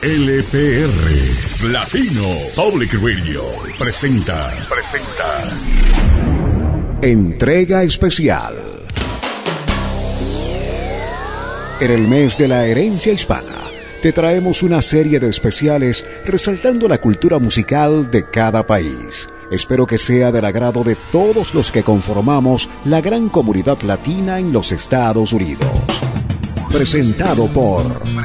LPR Latino Public Radio presenta Entrega Especial. En el mes de la herencia hispana, te traemos una serie de especiales resaltando la cultura musical de cada país. Espero que sea del agrado de todos los que conformamos la gran comunidad latina en los Estados Unidos. Presentado por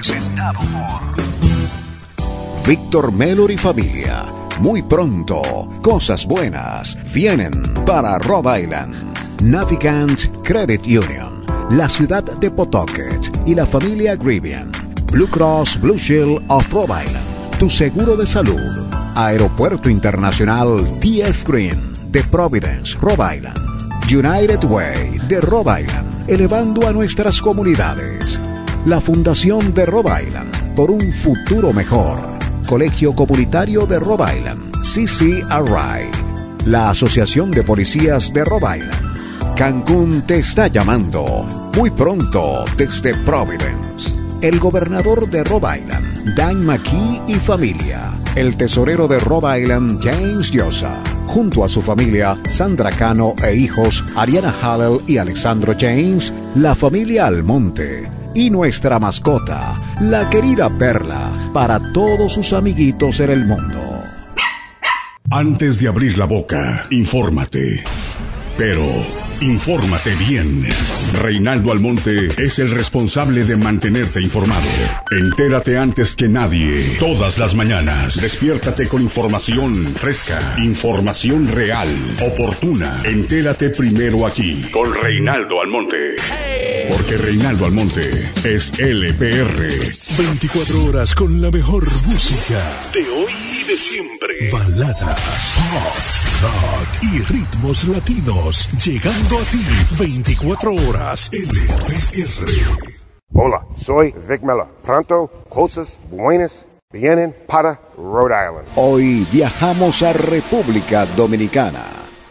Víctor Mellor y familia. Muy pronto, cosas buenas vienen para Rhode Island. Navigant Credit Union, la ciudad de Pawtucket y la familia Grivian. Blue Cross Blue Shield of Rhode Island, tu seguro de salud. Aeropuerto Internacional T.F. Green de Providence, Rhode Island. United Way de Rhode Island, elevando a nuestras comunidades. La Fundación de Rhode Island por un futuro mejor. Colegio Comunitario de Rhode Island, CCRI. La Asociación de Policías de Rhode Island. Cancún te está llamando. Muy pronto desde Providence. El gobernador de Rhode Island, Dan McKee y familia. El tesorero de Rhode Island, James Diosa, junto a su familia, Sandra Cano e hijos, Ariana Hallel y Alexandro James, la familia Almonte, y nuestra mascota, la querida Perla, para todos sus amiguitos en el mundo. Antes de abrir la boca, infórmate. Pero infórmate bien. Reinaldo Almonte es el responsable de mantenerte informado. Entérate antes que nadie, todas las mañanas. Despiértate con información fresca, información real, oportuna. Entérate primero aquí, con Reinaldo Almonte. Porque Reinaldo Almonte es LPR. 24 horas con la mejor música de hoy y de siempre. Baladas, pop, rock y ritmos latinos. Llegando a ti 24 horas LPR. Hola, soy Vic Miller. Pronto, cosas buenas vienen para Rhode Island. Hoy viajamos a República Dominicana.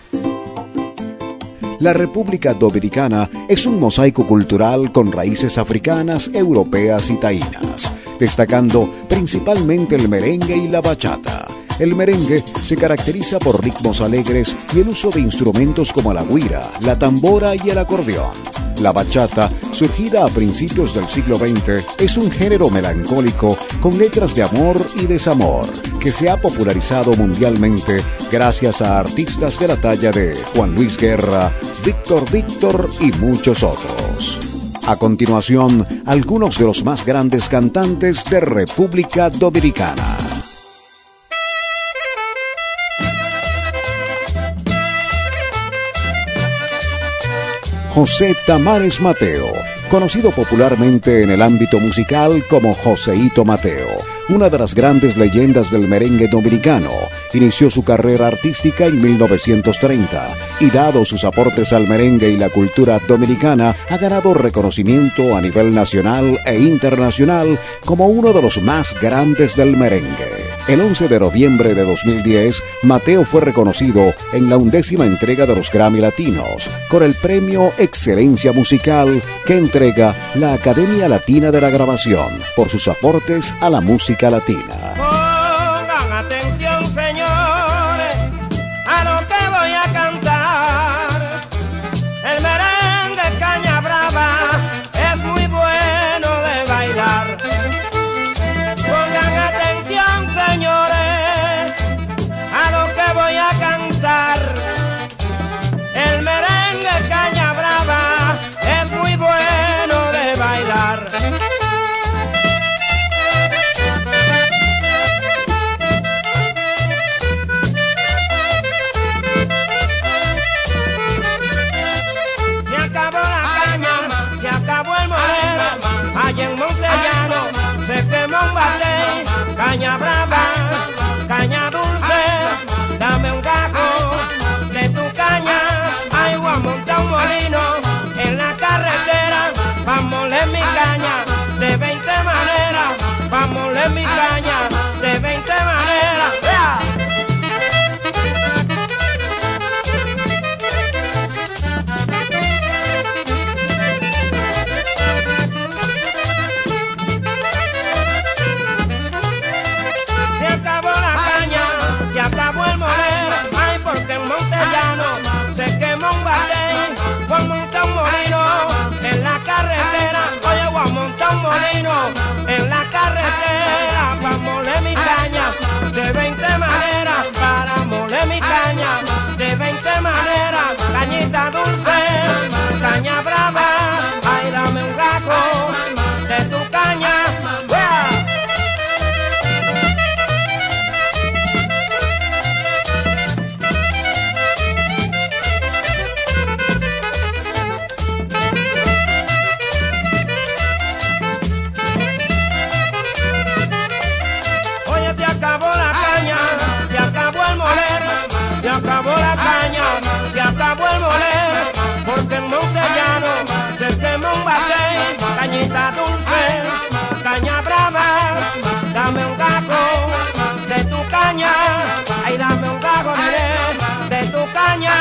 La República Dominicana es un mosaico cultural con raíces africanas, europeas y taínas, destacando principalmente el merengue y la bachata. El merengue se caracteriza por ritmos alegres y el uso de instrumentos como la güira, la tambora y el acordeón. La bachata, surgida a principios del siglo XX, es un género melancólico con letras de amor y desamor, que se ha popularizado mundialmente gracias a artistas de la talla de Juan Luis Guerra, Víctor y muchos otros. A continuación, algunos de los más grandes cantantes de República Dominicana. José Tamares Mateo, conocido popularmente en el ámbito musical como Joseito Mateo, una de las grandes leyendas del merengue dominicano. Inició su carrera artística en 1930 y, dado sus aportes al merengue y la cultura dominicana, ha ganado reconocimiento a nivel nacional e internacional como uno de los más grandes del merengue. El 11 de noviembre de 2010, Mateo fue reconocido en la 11ª entrega de los Grammy Latinos con el premio Excelencia Musical que entrega la Academia Latina de la Grabación por sus aportes a la música latina. Pongan atención, señores, a lo que voy a cantar. El merengue Caña Brava es muy bueno de bailar. Pongan atención, señores, a lo que voy a cantar. El merengue Caña Brava es muy bueno de bailar. Se acabó la caña, se acabó el moreno, allá en Montellano se quemó un batey. Caña brava, caña dulce, dame un gajo de tu caña. Ay, voy a montar un molino en la carretera, vamos a mi caña de 20 maneras, vamos a mi caña de 20 maneras. ¡Vea! hago en la carretera para moler mi caña de 20 maneras, para moler mi caña de 20 maneras. Cañita dulce, caña brava, ay dame un gajo de tu caña. Cañita dulce, caña brava, dame un gajo de tu caña, ay dame un gajo de tu caña.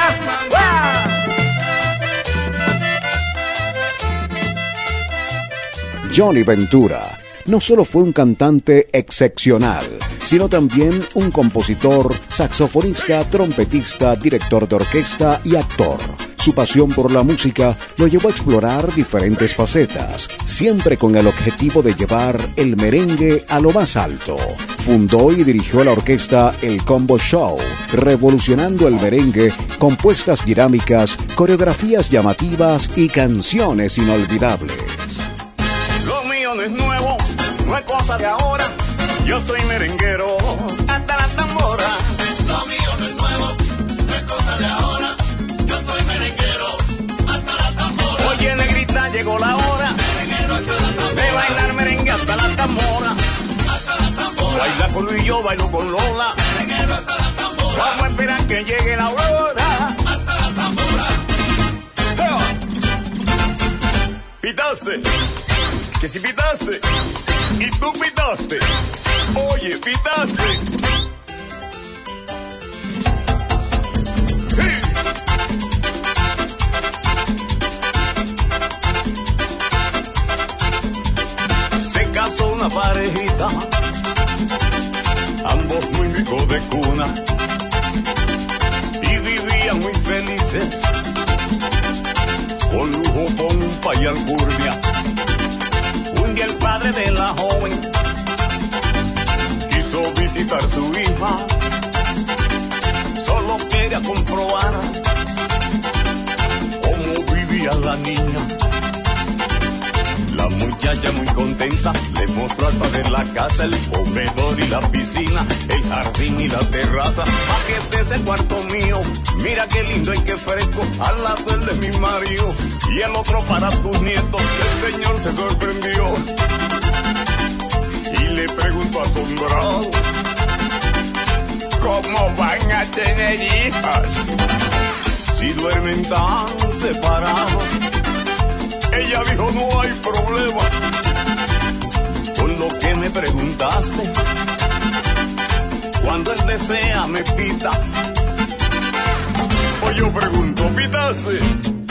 Johnny Ventura no solo fue un cantante excepcional, sino también un compositor, saxofonista, trompetista, director de orquesta y actor. Su pasión por la música lo llevó a explorar diferentes facetas, siempre con el objetivo de llevar el merengue a lo más alto. Fundó y dirigió la orquesta El Combo Show, revolucionando el merengue con puestas dinámicas, coreografías llamativas y canciones inolvidables. Lo mío no es nuevo, no es cosa de ahora. Yo soy merenguero hasta la tambora. Lo mío no es nuevo, no es cosa de ahora. Yo soy merenguero hasta la tambora. Oye, negrita, llegó la hora de bailar merengue hasta la tambora. Baila con Luis, yo bailo con Lola. Merenguero hasta la tambora. Vamos a esperar que llegue la aurora. Hasta la tambora. Pitaste, que si pitaste, y tú pitaste. Oye, pitaste. Se casó una parejita, ambos muy ricos de cuna, y vivían muy felices, con lujo, pompa y alcurnia. Un día el padre de la joven quiso visitar su hija, solo quería comprobar cómo vivía la niña. La muchacha muy contenta le mostró al padre la casa, el comedor y la piscina, el jardín y la terraza. Pa' que este es el cuarto mío, mira qué lindo y qué fresco, al lado el de mi marido y el otro para tus nietos. El señor se sorprendió y le preguntó asombrado, ¿cómo van a tener hijas si duermen tan separados? Ella dijo, no hay problema con lo que me preguntaste. Cuando él desea me pita, o yo pregunto, ¿pitaste?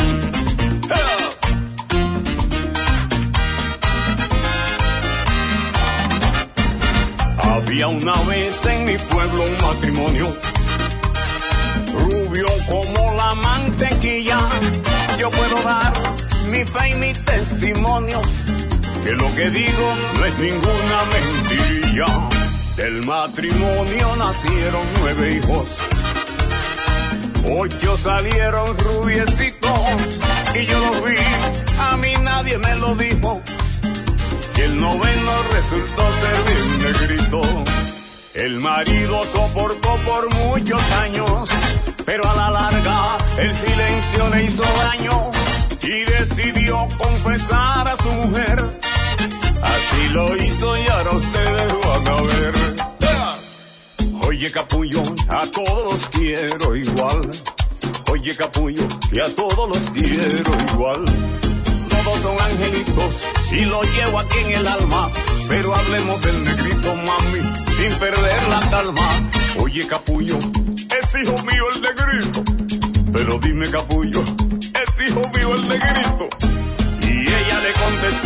Había una vez en mi pueblo un matrimonio, rubio como la mantequilla. Yo puedo dar mi fe y mi testimonio, que lo que digo no es ninguna mentirilla. Del matrimonio nacieron 9 hijos, 8 salieron rubiecitos, y yo los vi, a mí nadie me lo dijo, y el 9º resultó ser bien negrito. El marido soportó por muchos años, pero a la larga el silencio le hizo daño, y decidió confesar a su mujer. Así lo hizo y ahora ustedes van a ver. Oye, capullo, a todos los quiero igual. Oye, capullo, y a todos los quiero igual. Todos son angelitos y lo llevo aquí en el alma, pero hablemos del negrito, mami, sin perder la calma. Oye, capullo, es hijo mío el negrito, pero dime, capullo, es hijo mío el negrito. Y ella le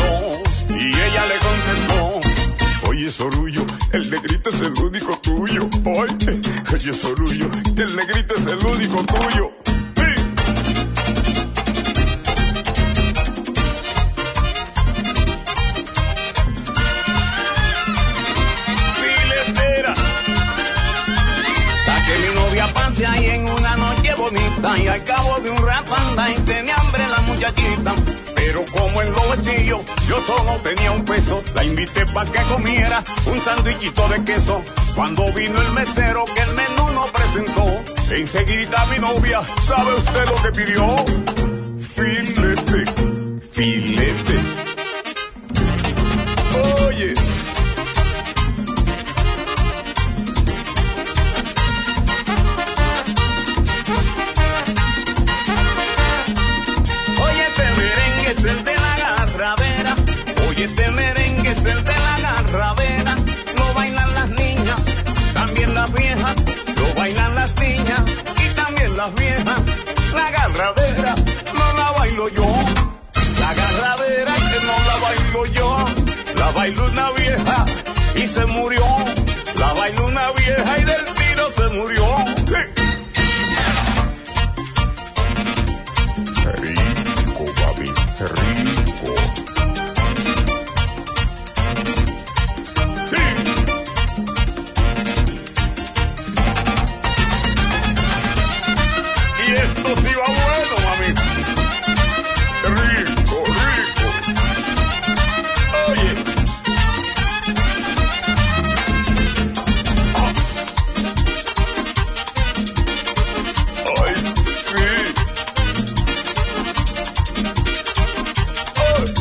contestó, oye, Sorullo, el negrito es el único tuyo. Oye, Sorullo, el negrito es el único tuyo. anda y al cabo de un rato anda y tenía hambre la muchachita. Pero como en los bolsillos yo solo tenía un peso, la invité pa' que comiera un sandwichito de queso. Cuando vino el mesero que el menú nos presentó, enseguida mi novia, ¿sabe usted lo que pidió? Filete, filete. Oye. Oye, este merengue es el de la garrabera. Oye, este merengue es el de la garrabera. Lo bailan las niñas, también las viejas. Lo bailan las niñas y también las viejas. La garrabera no la bailo yo. La garrabera que no la bailo yo. La bailó una vieja y se murió. La bailó una vieja y del tiro se murió. Qué rico, papi, qué rico. Y esto sí va bueno, mami. Qué rico, rico. Oye. Ay, sí. Ay.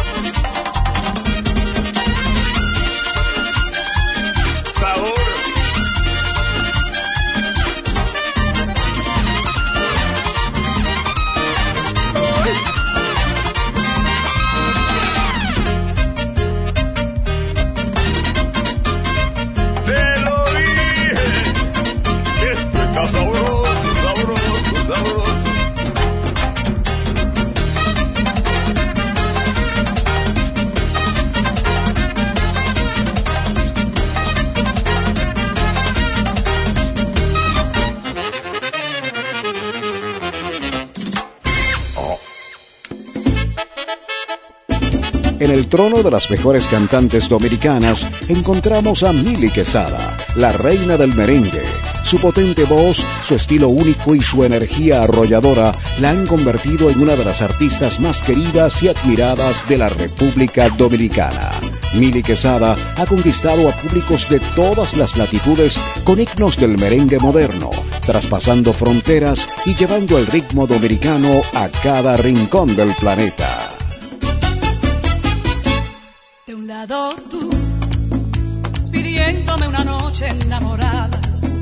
Sabor. Te lo dije, esto está sabroso, sabroso, sabroso. En el trono de las mejores cantantes dominicanas encontramos a Mili Quesada, la reina del merengue. Su potente voz, su estilo único y su energía arrolladora la han convertido en una de las artistas más queridas y admiradas de la República Dominicana. Mili Quesada ha conquistado a públicos de todas las latitudes con himnos del merengue moderno, traspasando fronteras y llevando el ritmo dominicano a cada rincón del planeta. De un lado tú, pidiéndome una noche enamorada.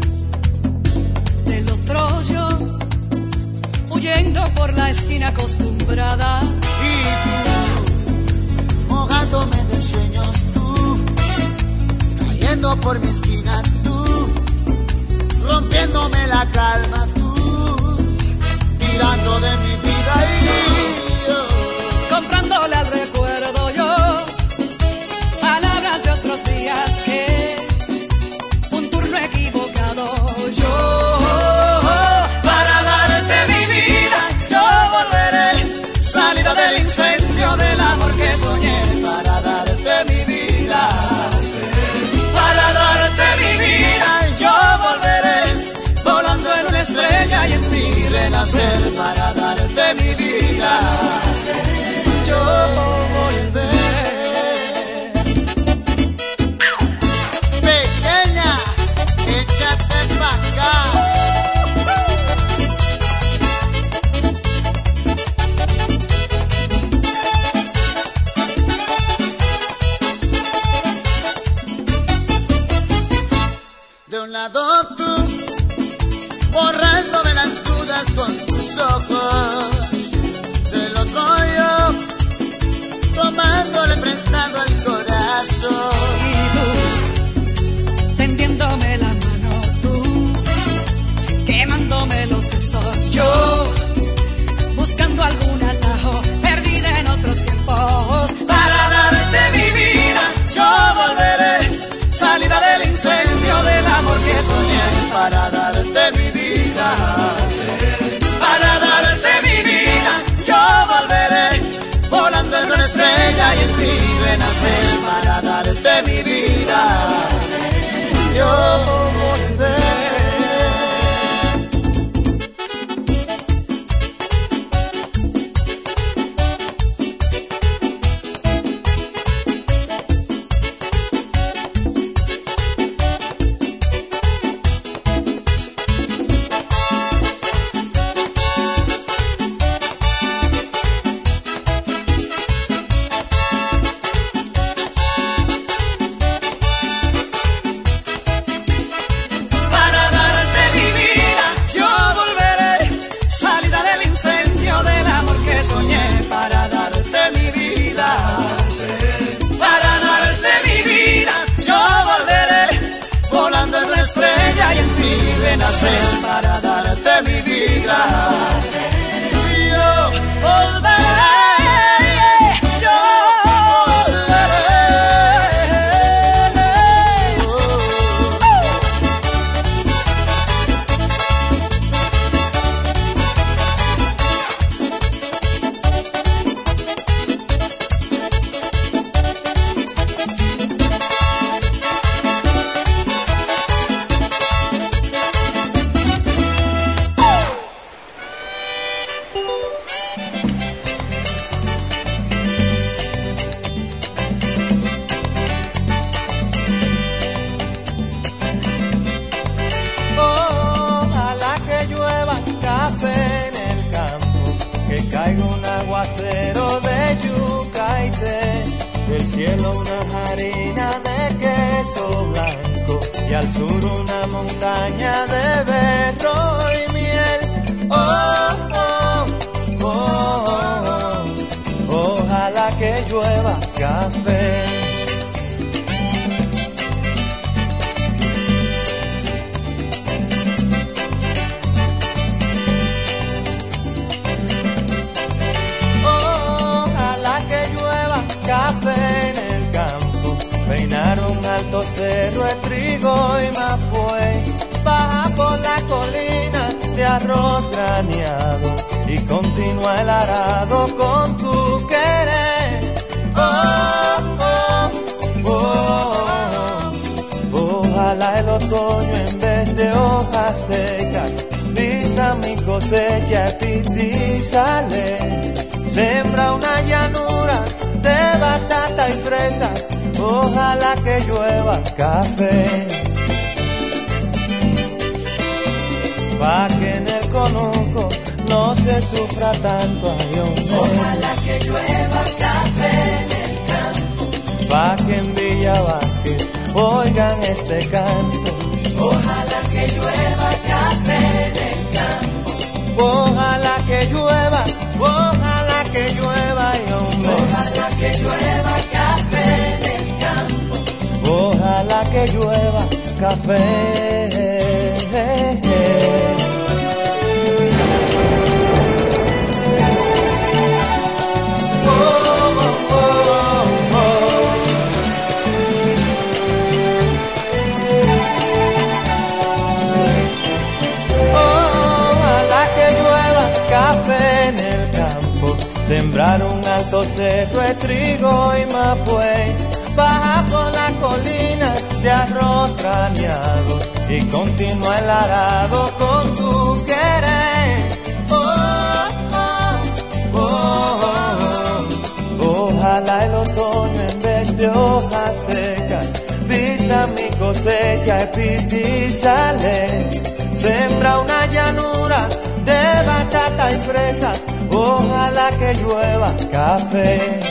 Del otro yo, huyendo por la esquina acostumbrada. Y tú, mojándome de sueños tú, cayendo por mi esquina tú, rompiéndome la calma tú, tirando de mi vida y yo, comprándole al recuerdo yo palabras de otros días que un turno equivocado yo. Para darte mi vida yo volveré, salida del incendio del amor que soñé. Para darte mi vida, para darte mi vida yo volveré, volando en una estrella y en ti renacer. Para darte mi vida yo volveré. pequeña, échate pa' acá. De un lado tú, borrándome las dudas con tus ojos. Del otro yo, tomándole prestado al corazón. Y tú, tendiéndome la mano tú, quemándome los sesos yo, buscando algún atajo, perdida en otros tiempos. Para darte mi vida yo volveré, salida del incendio del amor que soñé. Para darte mi vida, Para darte mi vida yo volveré, volando en una estrella y en ti renacer. para darte mi vida, yo volveré. hacer para darte mi vida? Yo volveré. Al sur una montaña de berro y miel. Oh, oh, oh, oh. Ojalá que llueva café. Ojalá que llueva café en el campo. Peinar un alto cerro de trigo y mapuey, baja por la colina de arroz graneado y continúa el arado con tu querer. Oh, oh, oh. Ojalá el otoño en vez de hojas secas vista mi cosecha y sale. Sembra una llanura de batata y fresas. Ojalá que llueva café, pa' que en el conuco no se sufra tanto. Ay, hombre. Ojalá que llueva café en el campo, pa' que en Villa Vázquez oigan este canto. Ojalá que llueva café en el campo, ojalá que llueva, ay, hombre. Ojalá que llueva café en el campo, ojalá que llueva café. Sembrar un alto cerro de trigo y mapuey, baja por la colina de arroz graneado y continúa el arado con tu querer. Oh, oh, oh, oh. Ojalá el otoño en vez de hojas secas vista mi cosecha y sale. Sembra una llanura de batata y fresas. Ojalá que llueva café,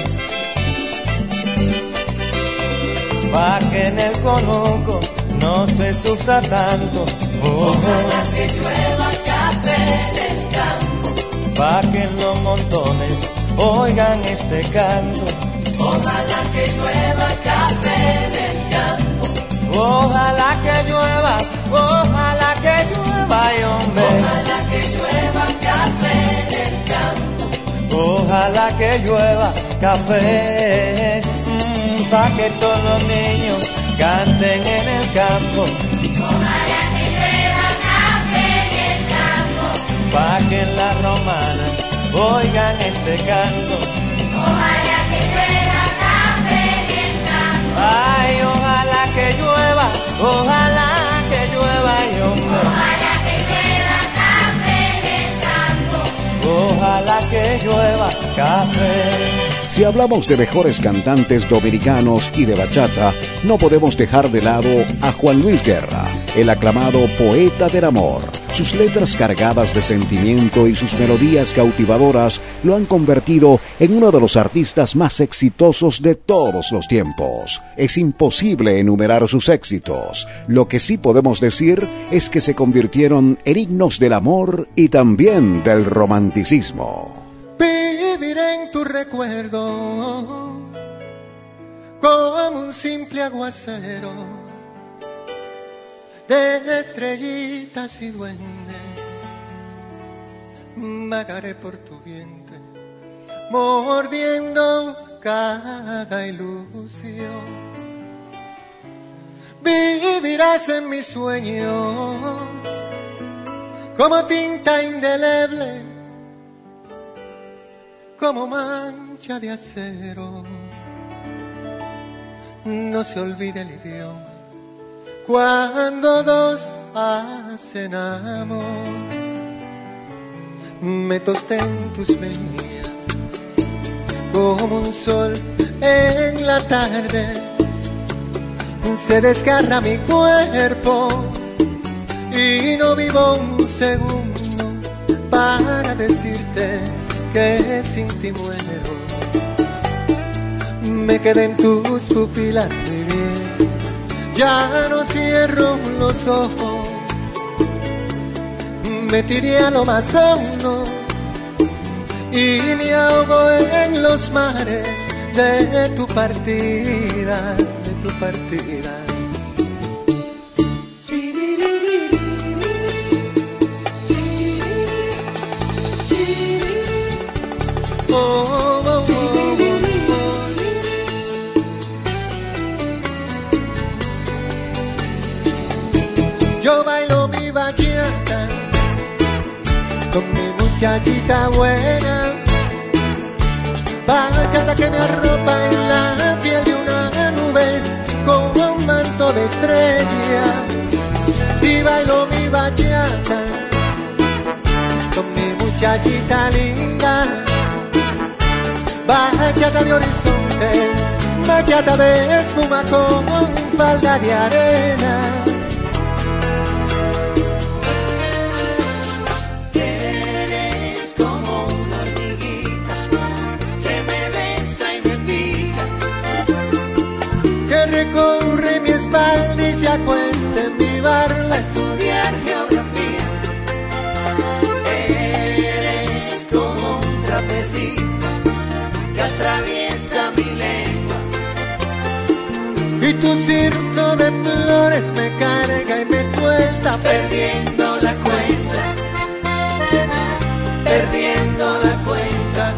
pa' que en el conuco no se sufra tanto. Ojalá que llueva café en el campo, pa' que en los montones oigan este canto. Ojalá que llueva café en el campo, ojalá que llueva, ay, hombre. Ojalá que llueva café en el campo, ojalá que llueva café, pa' que todos los niños canten en el campo. Ojalá que llueva café en el campo, pa' que en la romana oigan este canto. Ojalá que llueva café en el campo, Ay, ojalá que llueva, ay, hombre. Ojalá que llueva café en el campo, ojalá que llueva café. Si hablamos de mejores cantantes dominicanos y de bachata, no podemos dejar de lado a Juan Luis Guerra, el aclamado poeta del amor. Sus letras cargadas de sentimiento y sus melodías cautivadoras lo han convertido en uno de los artistas más exitosos de todos los tiempos. Es imposible enumerar sus éxitos. Lo que sí podemos decir es que se convirtieron en himnos del amor y también del romanticismo. Viviré en tu recuerdo como un simple aguacero de estrellitas y duendes, vagaré por tu vientre, mordiendo cada ilusión. Vivirás en mis sueños como tinta indeleble, como mancha de acero. No se olvide el idioma cuando dos hacen amor. Me tosté en tus mejillas como un sol en la tarde. Se desgarra mi cuerpo y no vivo un segundo para decirte que sin ti muero. Me quedé en tus pupilas, mi bien, ya no cierro los ojos. Me tiré a lo más hondo y me ahogo en los mares de tu partida, de tu partida. Oh, oh, oh, oh, oh. Yo bailo mi bachata con mi muchachita buena, bachata que me arropa en la piel de una nube como un manto de estrellas. Y bailo mi bachata con mi muchachita linda, bachata de horizonte, bachata de espuma con falda de arena. Eres como una hormiguita que me besa y me pica, que recorre mi espalda y se acuesta en mi barba a estudiar geografía. Eres como un trapecista que atraviesa mi lengua, y tu circo de flores me carga y me suelta, perdiendo la cuenta, perdiendo la cuenta.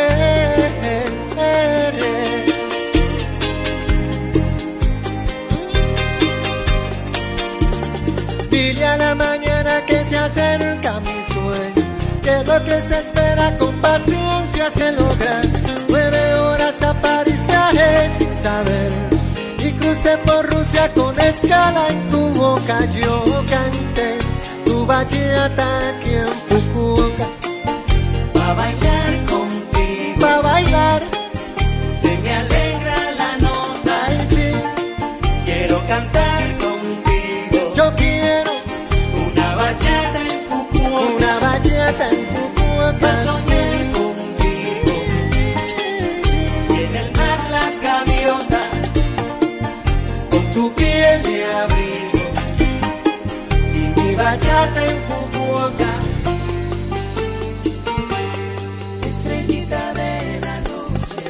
Dile a la mañana que se acerca mi sueño, que lo que se espera con paciencia se logra. 9 horas a París viajé sin saber, y crucé por Rusia con escala en tu boca. Yo canté tu bachata aquí en Fukuoka, Pa' bailar contigo, pa' bailar, se me alegra la nota. ay sí, Quiero cantar contigo yo quiero una bachata en Fukuoka, una bachata en Fukuoka. pa' soñar contigo, y en el mar las gaviotas con tu piel de abrigo, Y mi bachata en Fukuoka. estrellita de la noche.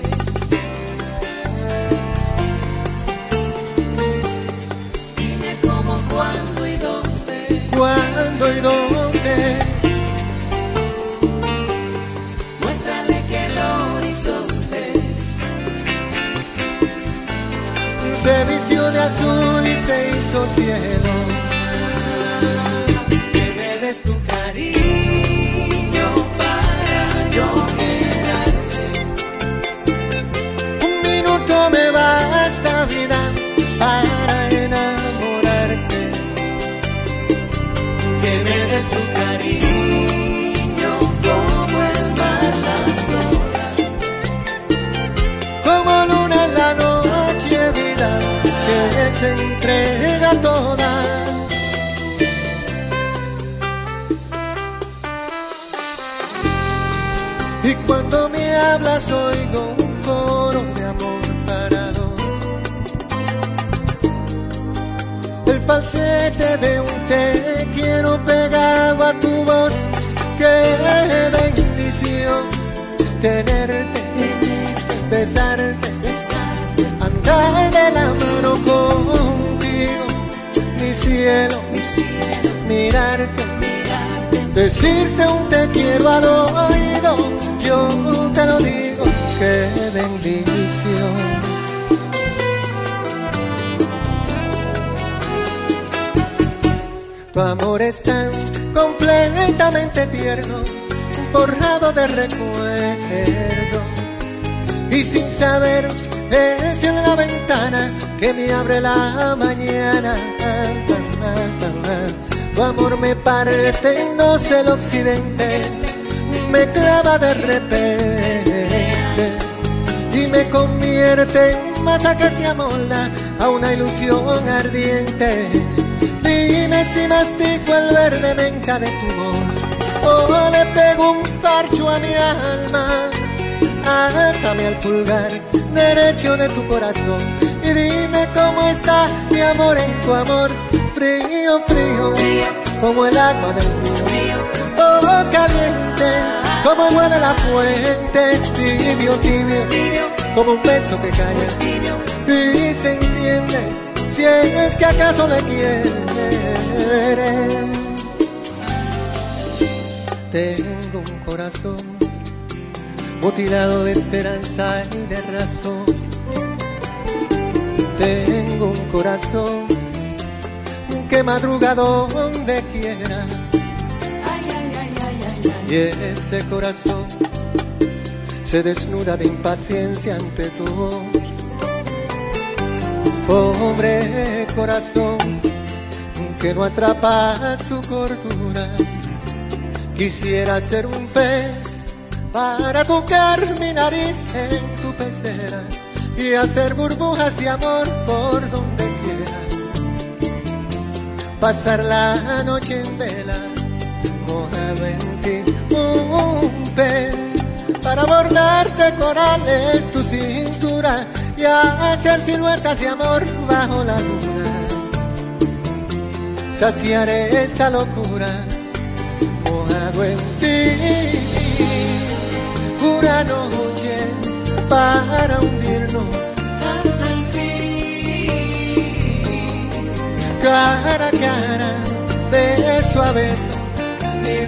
Dime cómo, cuándo y dónde, ¿Cuándo y dónde? muéstrale que el horizonte Se vistió de azul y se hizo cielo. que me des tu cariño para yo quedarte. Un minuto me basta, vida, para enamorarte. Que me des tu cariño como el mar las olas, Como luna en la noche, vida, que se entrega toda. Y cuando me hablas oigo un coro de amor para dos, el falsete de un te quiero pegado a tu voz. Qué bendición tenerte, besarte, andar de la mano contigo, mi cielo, mi mirarte, decirte un te quiero al oído, yo te lo digo, qué bendición. Tu amor es tan completamente tierno, forjado de recuerdos, y sin saber es en la ventana que me abre la mañana. Tu amor me parte en dos el occidente, me clava de repente y me convierte en masa que se amolda a una ilusión ardiente. Dime si mastico el verde menta de tu voz o le pego un parcho a mi alma. Átame al pulgar derecho de tu corazón y dime cómo está mi amor en tu amor. Frío, frío, como el agua del río, oh caliente, como huele la fuente. Tibio, tibio, como un beso que cae y se enciende, si es que acaso le quieres. Tengo un corazón mutilado de esperanza y de razón. Tengo un corazón que madruga donde quiera. Y ese corazón se desnuda de impaciencia ante tu voz. Pobre corazón que no atrapa su cordura. Quisiera ser un pez para tocar mi nariz en tu pecera y hacer burbujas de amor por donde quiera. Pasar la noche en vela, mojado en ti, un pez para bordarte corales tu cintura y hacer siluetas de amor bajo la luna. Saciaré esta locura, mojado en ti, una noche para hundirnos hasta el fin, cara a cara, beso a beso, y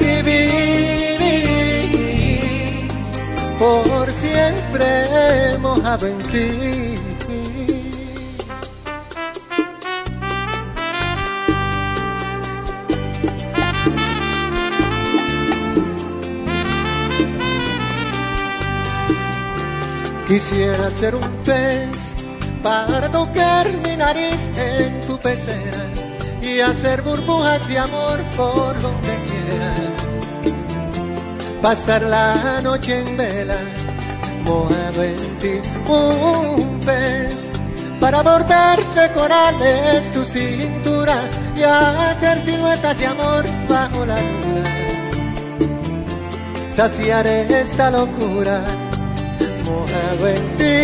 vivir por siempre mojado en ti. Quisiera ser un pez para tocar mi nariz en tu pecera y hacer burbujas de amor por donde quiera. Pasar la noche en vela, mojado en ti, un pez para bordarte corales tu cintura y hacer siluetas de amor bajo la luna. Saciaré esta locura, mojado en ti.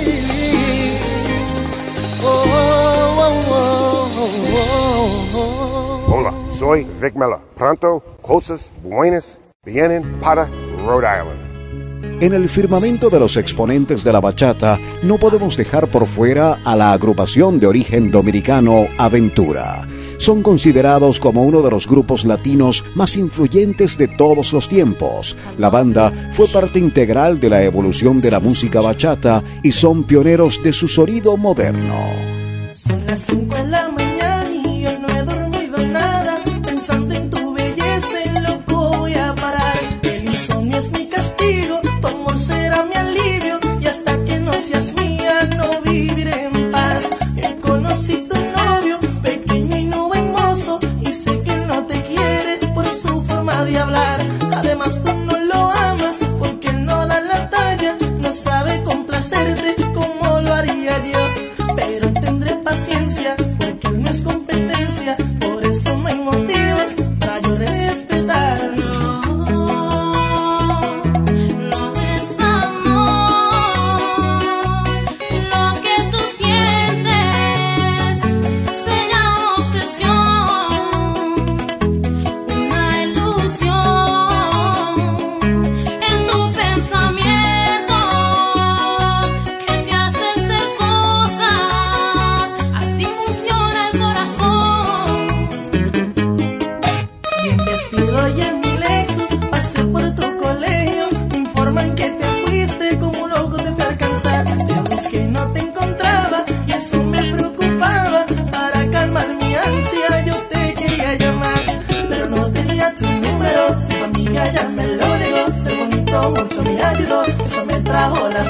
Oh, oh, oh, oh, oh. Hola, soy Vic Miller. Pronto, cosas buenas vienen para Rhode Island. En el firmamento de los exponentes de la bachata, no podemos dejar por fuera a la agrupación de origen dominicano Aventura. Son considerados como uno de los grupos latinos más influyentes de todos los tiempos. La banda fue parte integral de la evolución de la música bachata y son pioneros de su sonido moderno. Son las 5 de la mañana y yo no he dormido nada, pensando en tu belleza, en lo que voy a parar. El insomnio es mi castigo, tu amor será mi alivio, y hasta que no seas mía no viviré en paz. Yo conocí tu novio, pequeño y no hermoso, y sé que él no te quiere por su forma de hablar. Además tú no lo amas porque él no da la talla, no sabe complacerte como lo haría yo. Pero tendré paciencia porque él no es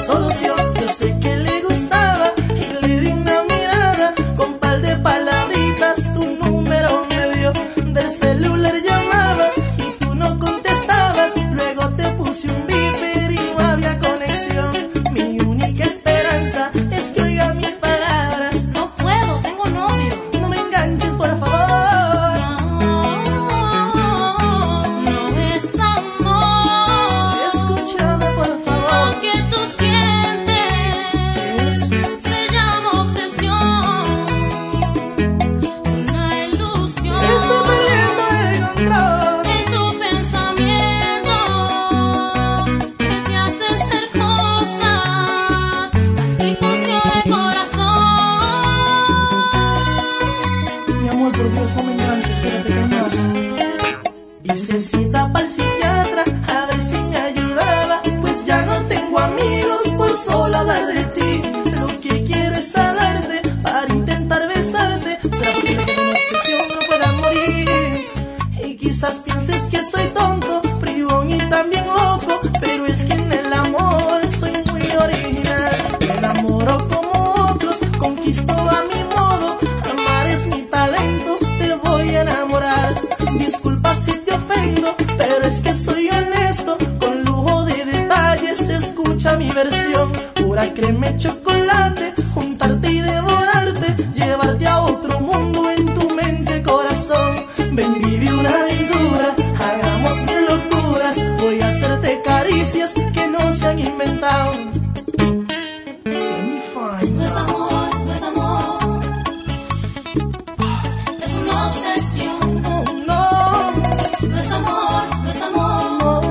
solución. Yo sé que le gustaba y le di una mirada. Con par de palabritas tu número me dio. Del celular llamaba y tú no contestabas. Luego te puse un beeper y no había conexión. Mi única esperanza es que oiga mis palabras. No puedo, tengo novio. No me enganches, por favor. No es amor. Escúchame, por favor. Lo que tú sientes ¿Qué es? se llama obsesión. Es una ilusión. Estoy perdiendo el control. En tu pensamiento que te hacen ser cosas. Así funciona el corazón. Mi amor, por Dios, no me enganches, espérate, ¿qué más? Hice cita para el psiquiatra a ver si me ayudaba. Pues ya no tengo amigos por solo hablar de ti. Lo que quiero es hablarte para intentar besarte. ¿Será posible que de mi obsesión no pueda morir? Y quizás pienses que soy tonto, bribón y también loco, pero es que en el amor soy muy original. Me enamoro como otros, conquisto a mi modo. Amar es mi talento, te voy a enamorar. Disculpa si te ofendo, pero es que soy honesto. Con lujo de detalles, escucha mi versión. Pura crema y chocolate, juntarte y devorarte. Llevarte a otro mundo en tu mente, corazón. Ven, vive una aventura, hagamos mil locuras. Voy a hacerte caricias que no se han inventado. Let me find No es out. amor, no es amor. Es una obsesión. Oh, no, No es amor, no es amor. no,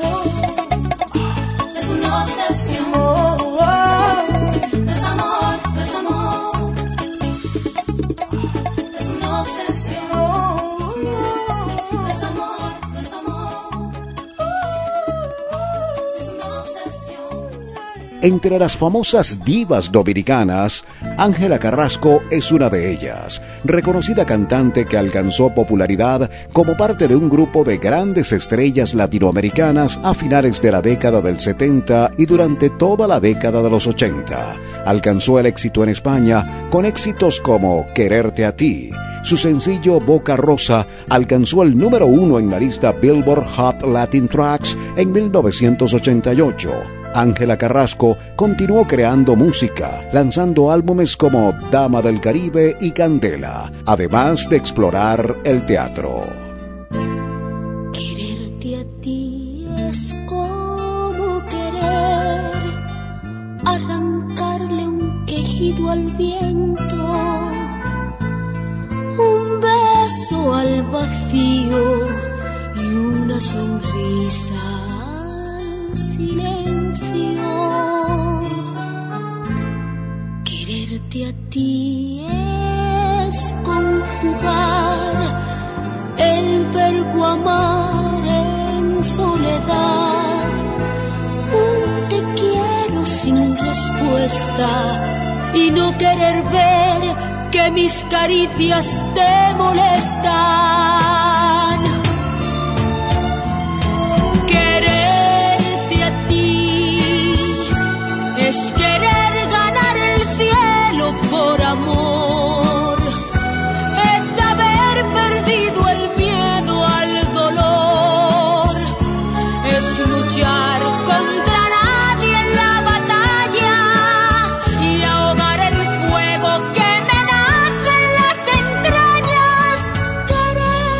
no, Es una obsesión. no, oh. No es amor, no es amor. Es una obsesión. No es amor, no es amor. Es una obsesión. Entre las famosas divas dominicanas, Ángela Carrasco es una de ellas, reconocida cantante que alcanzó popularidad como parte de un grupo de grandes estrellas latinoamericanas a finales de la década del 70 y durante toda la década de los 80. Alcanzó el éxito en España con éxitos como Quererte a ti. Su sencillo Boca Rosa alcanzó el número 1 en la lista Billboard Hot Latin Tracks en 1988. Ángela Carrasco continuó creando música, lanzando álbumes como Dama del Caribe y Candela, además de explorar el teatro. Quererte a ti es como querer arrancarle un quejido al viento, un beso al vacío y una sonrisa al silencio. Quererte a ti es conjugar el verbo amar en soledad, un te quiero sin respuesta y no querer ver que mis caricias te molestan. Quererte a ti es querer ganar el cielo por amor, es haber perdido el miedo al dolor, es luchar contra nadie en la batalla y ahogar el fuego que me nace en las entrañas. Querer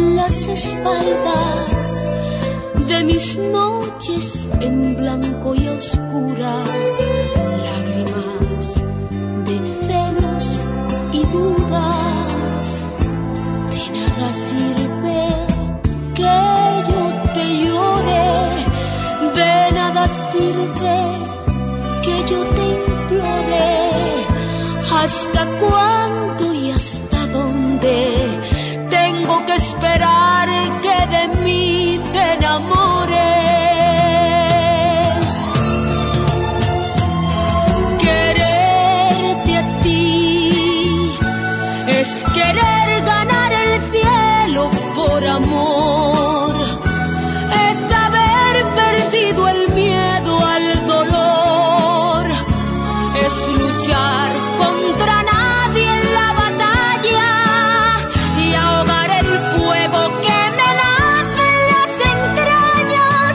en las espaldas de mis noches en blanco y oscuras, lágrimas de celos y dudas. De nada sirve que yo te llore, de nada sirve que yo te implore. ¿Hasta cuándo y hasta dónde tengo que esperar que de mí te enamores? Quererte a ti es querer ganar el cielo por amor, es haber perdido el miedo al dolor, es luchar contra nadie en la batalla y ahogar el fuego que me nace en las entrañas.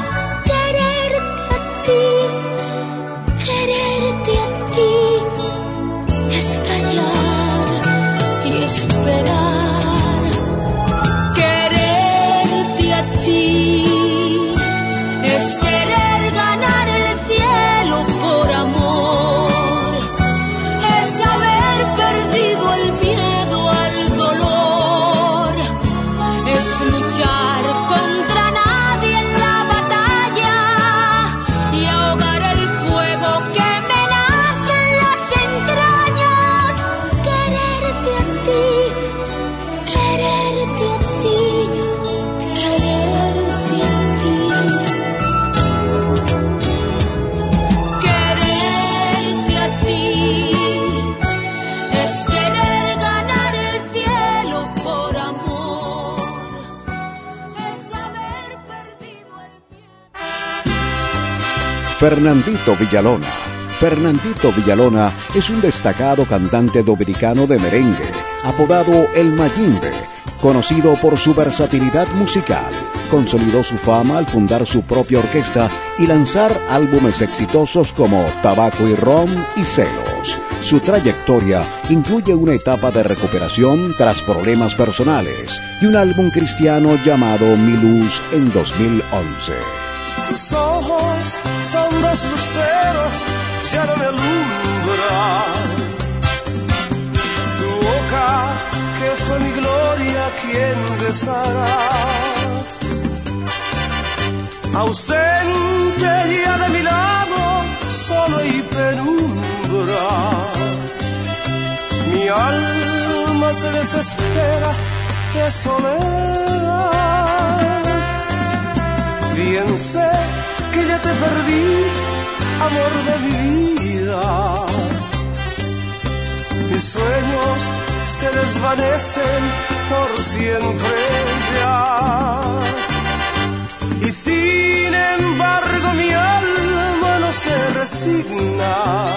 Quererte a ti es callar y esperar. Quererte a ti es querer ganar el cielo por amor, es haber perdido el miedo al dolor, es luchar contra nadie en la batalla y ahogar el fuego que me nace en las entrañas. Quererte a ti, quererte a ti, quererte a ti. Quererte a ti es querer ganar el cielo por amor, es haber perdido el miedo. Fernandito Villalona. Fernandito Villalona es un destacado cantante dominicano de merengue, apodado El Mayimbe, conocido por su versatilidad musical. Consolidó su fama al fundar su propia orquesta y lanzar álbumes exitosos como Tabaco y Ron y Celos. Su trayectoria incluye una etapa de recuperación tras problemas personales y un álbum cristiano llamado Mi Luz en 2011. Tus ojos son dos luceros, ya no me alumbran. Tu boca, que fue mi gloria, ¿quién besará? Ausente ya de mi lado, solo y penumbra. Mi alma se desespera de soledad. Bien sé que ya te perdí, amor de mi vida. Mis sueños se desvanecen por siempre ya. Y sin embargo mi alma no se resigna.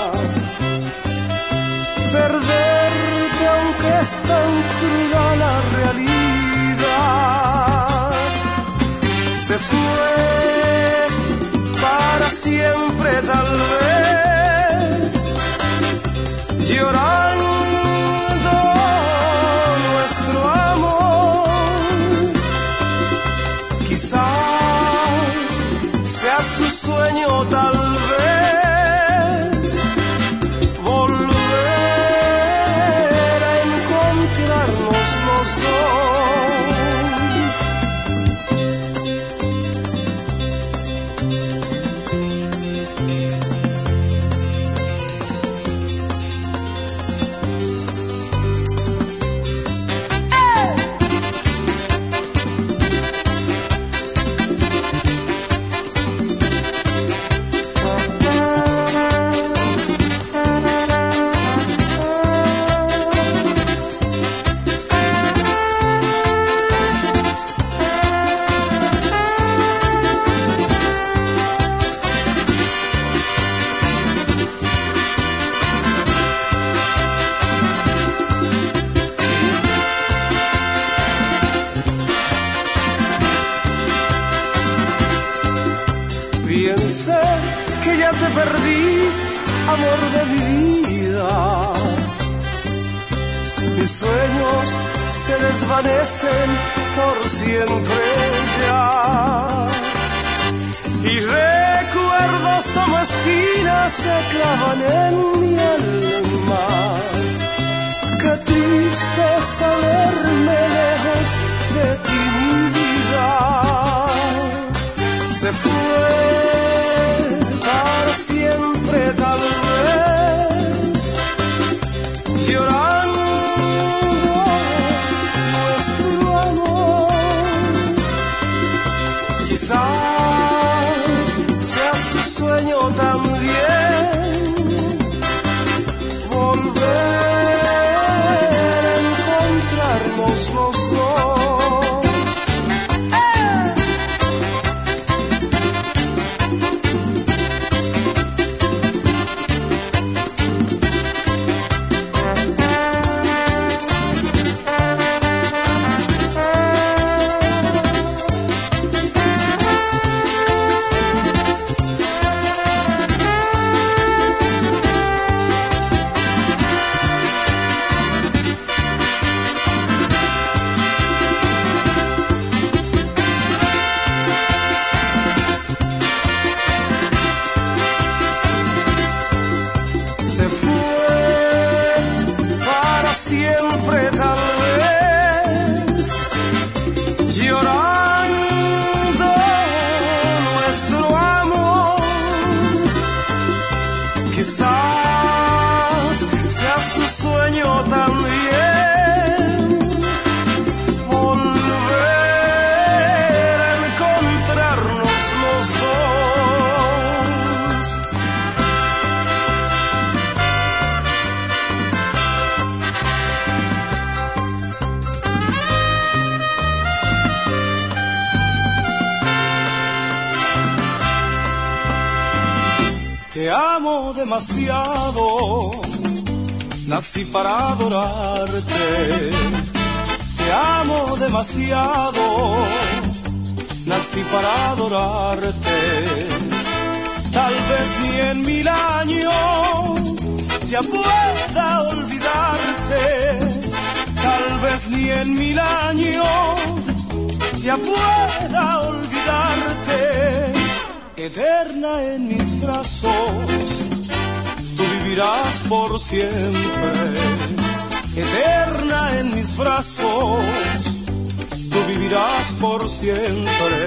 Perderte aunque es tan cruda la realidad. Se fue para siempre tal vez, llorando nuestro amor. Quizás sea su sueño tal vez, volver a encontrarnos los dos. Perdí, amor de mi vida. Mis sueños se se desvanecen por siempre ya. Y recuerdos como espinas se clavan en mi alma. Qué triste saberme lejos de ti, mi vida. Se fue para siempre, tal vez, llorando nuestro amor. Quizás sea su sueño también volver a encontrarnos los dos. Te amo demasiado, nací para adorarte. Te amo demasiado, nací para adorarte. Tal vez ni en 1000 años ya pueda olvidarte. Tal vez ni en 1000 años ya pueda olvidarte. Eterna en mis brazos, tú vivirás por siempre. Eterna en mis brazos, tú vivirás por siempre.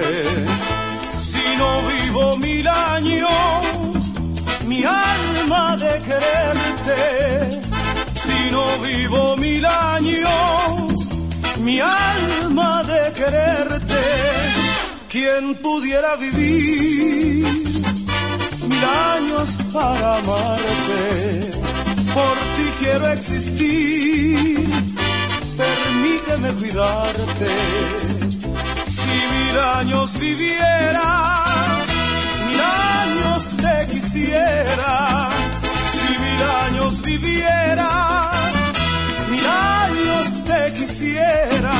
Si no vivo 1000 años, mi alma de quererte. Si no vivo 1000 años, mi alma de quererte. ¿Quién pudiera vivir 1000 años para amarte? Por ti quiero existir, permíteme cuidarte. Si 1000 años viviera, 1000 años te quisiera. Si 1000 años viviera, 1000 años te quisiera.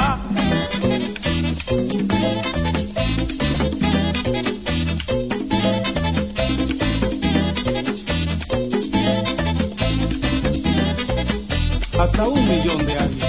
Hasta 1.000.000 de años.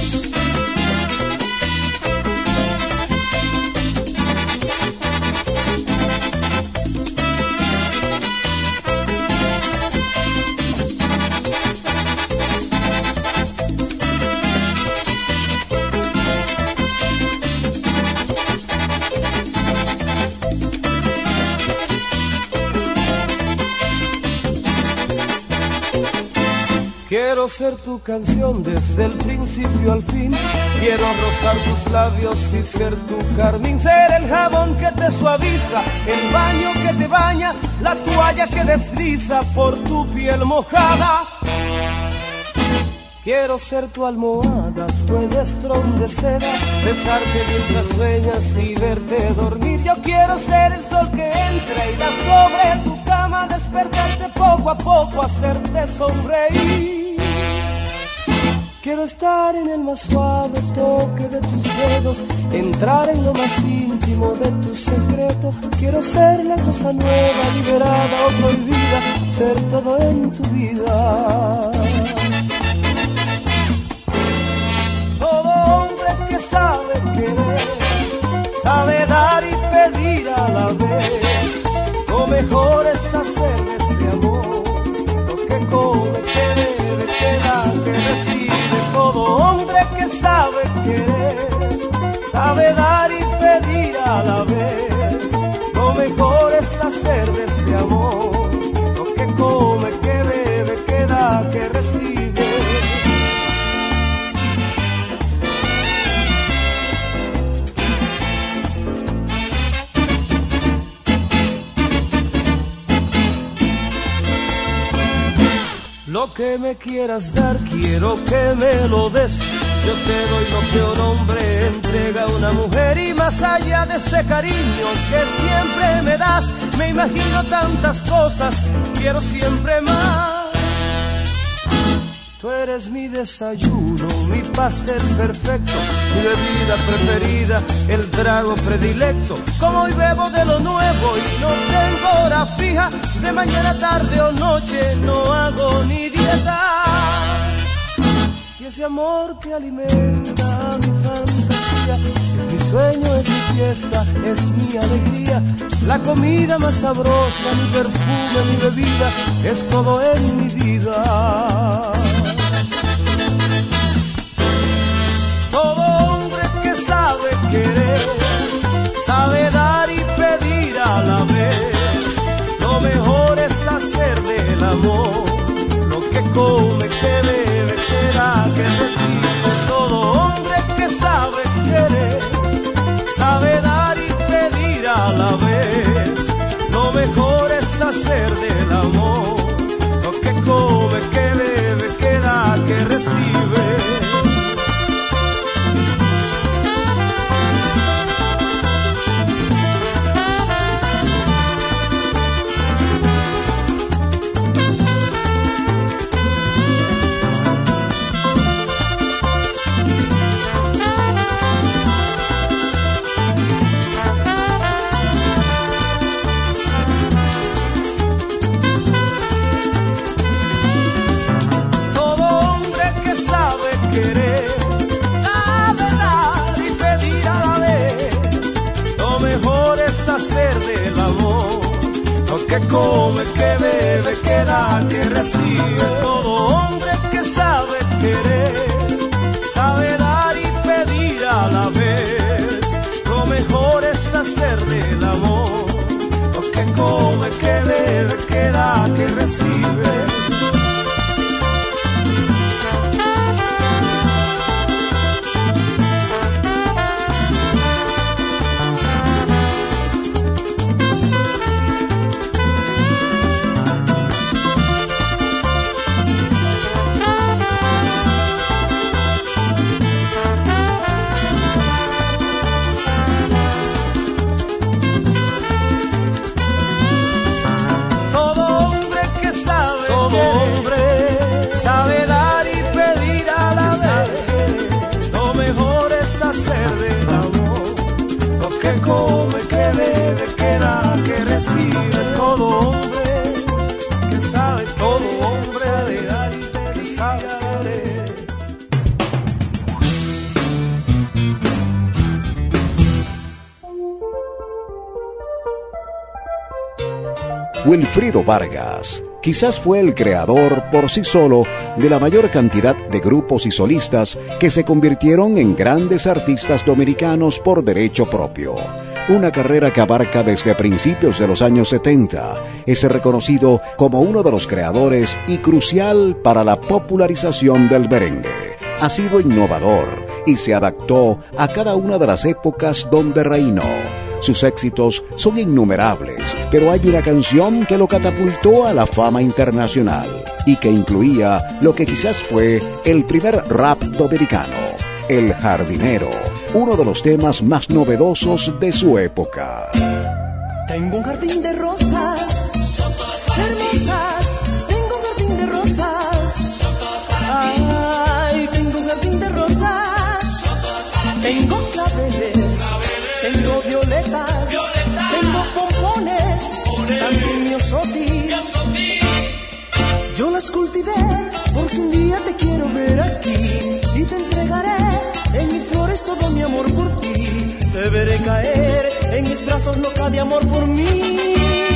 Quiero ser tu canción desde el principio al fin. Quiero rozar tus labios y ser tu carmín. Ser el jabón que te suaviza, el baño que te baña, la toalla que desliza por tu piel mojada. Quiero ser tu almohada, tu edestrón de seda, besarte mientras sueñas y verte dormir. Yo quiero ser el sol que entra y da sobre tu cama, despertarte poco a poco, hacerte sonreír. Quiero estar en el más suave toque de tus dedos, entrar en lo más íntimo de tu secreto. Quiero ser la cosa nueva, liberada o prohibida, ser todo en tu vida. Todo hombre que querer, sabe dar y pedir a la vez. Lo mejor es hacer de ese amor lo que come, que debe, que da, que recibe. Todo hombre que sabe querer, sabe dar y pedir a la vez. Lo mejor es hacer de ese amor lo que come, que bebe, que da, que recibe. Lo que me quieras dar, quiero que me lo des. Yo te doy lo que un hombre entrega a una mujer. Y más allá de ese cariño que siempre me das, me imagino tantas cosas, quiero siempre más. Tú eres mi desayuno, mi pastel perfecto, mi bebida preferida, el trago predilecto. Como hoy bebo de lo nuevo y no tengo hora fija, de mañana, tarde o noche no hago ni dieta. Y ese amor que alimenta mi fantasía es mi sueño, es mi fiesta, es mi alegría. La comida más sabrosa, mi perfume, mi bebida, es todo en mi vida. Todo hombre que sabe querer, sabe dar y pedir a la vez. Lo mejor es hacer del amor lo que come, que bebe, que da, que recibe. Todo hombre que sabe querer, sabe dar y pedir a la vez. Lo mejor es hacer del amor lo que come, que bebe, que da, que recibe. Que come, que bebe, que da, que recibe. Todo hombre que sabe querer, sabe dar y pedir a la vez. Lo mejor es hacer del amor lo que come, que bebe, que da, que recibe. Come, que bebe, que da, que recibe. Todo hombre que sabe, todo hombre de dar y que sabe querer. Wilfrido Vargas quizás fue el creador por sí solo de la mayor cantidad de grupos y solistas que se convirtieron en grandes artistas dominicanos por derecho propio. Una carrera que abarca desde principios de los años 70. Es reconocido como uno de los creadores y crucial para la popularización del merengue. Ha sido innovador y se adaptó a cada una de las épocas donde reinó. Sus éxitos son innumerables, pero hay una canción que lo catapultó a la fama internacional y que incluía lo que quizás fue el primer rap dominicano, El Jardinero, uno de los temas más novedosos de su época. Tengo un jardín de rosas, son todas para hermosas. Tengo un jardín de rosas, son todas para mí. Ay, tengo un jardín de rosas, son todas para mí. Tengo claveles, tengo violetas, tengo pompones, también miosotis. Yo las cultivé porque un día te quiero ver aquí y te entregaré en mis flores todo mi amor por caer en mis brazos loca de amor por mí.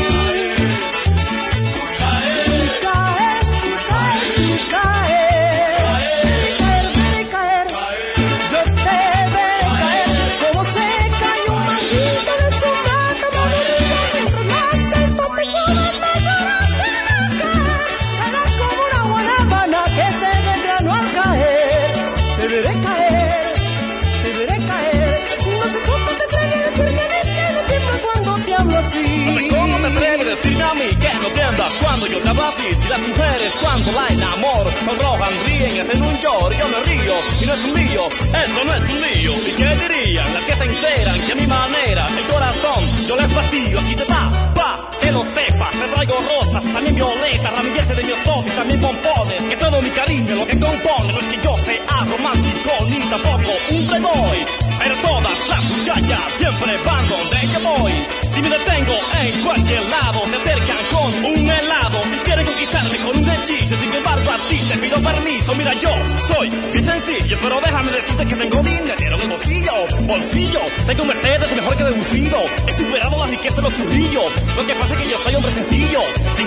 Cuando yo te hablo así, si las mujeres cuando la enamoro sonrojan, ríen, hacen un lloro, yo me río, y no es un lío, esto no es un lío. ¿Y qué dirían las que se enteran que a mi manera el corazón yo les vacío? Aquí te va, que lo sepas, te traigo rosas, también violetas, ramilletes de mi y también pompones, que todo mi cariño lo que compone, no es que yo sea romántico ni tampoco un playboy, pero todas las muchachas siempre van donde yo voy. Si me detengo en cualquier lado, se acercan con un helado y quieren conquistarme con un hechizo. Sin embargo, a ti te pido permiso. Mira, yo soy bien sencillo, pero déjame decirte que tengo dinero en el bolsillo. Tengo un Mercedes mejor que deducido. He superado la riqueza de los churrillos. Lo que pasa es que yo soy hombre sencillo,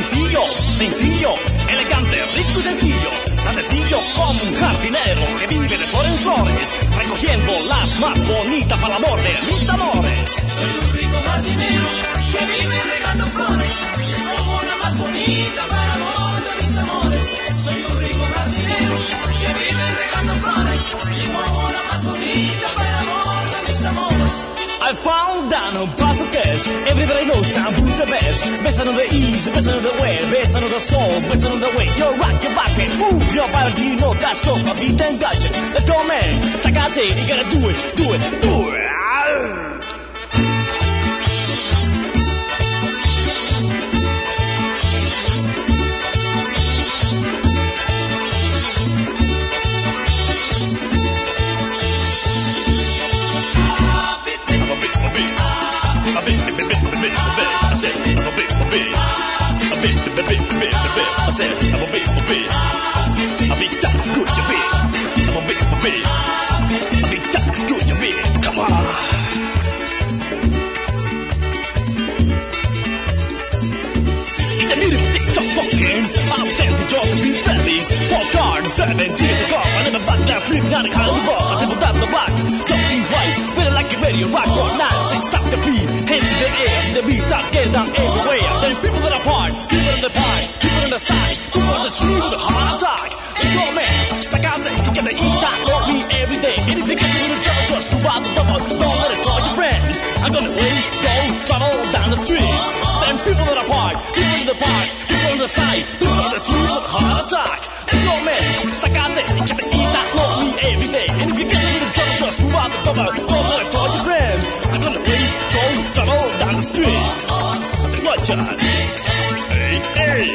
elegante, rico y sencillo. Tan sencillo como un jardinero que vive de flor en flores, recogiendo las más bonitas para el amor de mis amores. Soy un rico jardinero que vive regando flores, y es como la más bonita para el amor de mis amores. Soy un rico jardinero que vive regando flores, y es como la más bonita para el amor de mis amores. I found down a pass of cash. Everybody knows Tambu's the best. Best on the east, best on the west, best on the soul, best on the way. You're rock, your back, and move your body. You know that's no a beat and gotcha. Let's go, man. Sakate, you gotta do it. Sleep, not a carnival, I never got the box. Jumping white, feeling like a radio rock all night. Say stop the beat, hands in the air, the beat start getting down everywhere. There's people that are apart, people in the park, people in the side, people on the street with a heart attack. Let's go, man, stuck out there, you gotta eat that, don't me every day. Anything I see with a trouble, just move out the trouble, don't let it draw your friends. I'm gonna wait, go, tunnel down the street. Then people that are apart, people in the park, people on the side, people on the street with a heart attack. Let's go, man, stuck out there, you gotta eat that, don't me every day. And if you get me the trouble, just move out the trouble, don't let it draw your friends. I'm gonna wait, go, tunnel down the street. I said, what, John? Hey.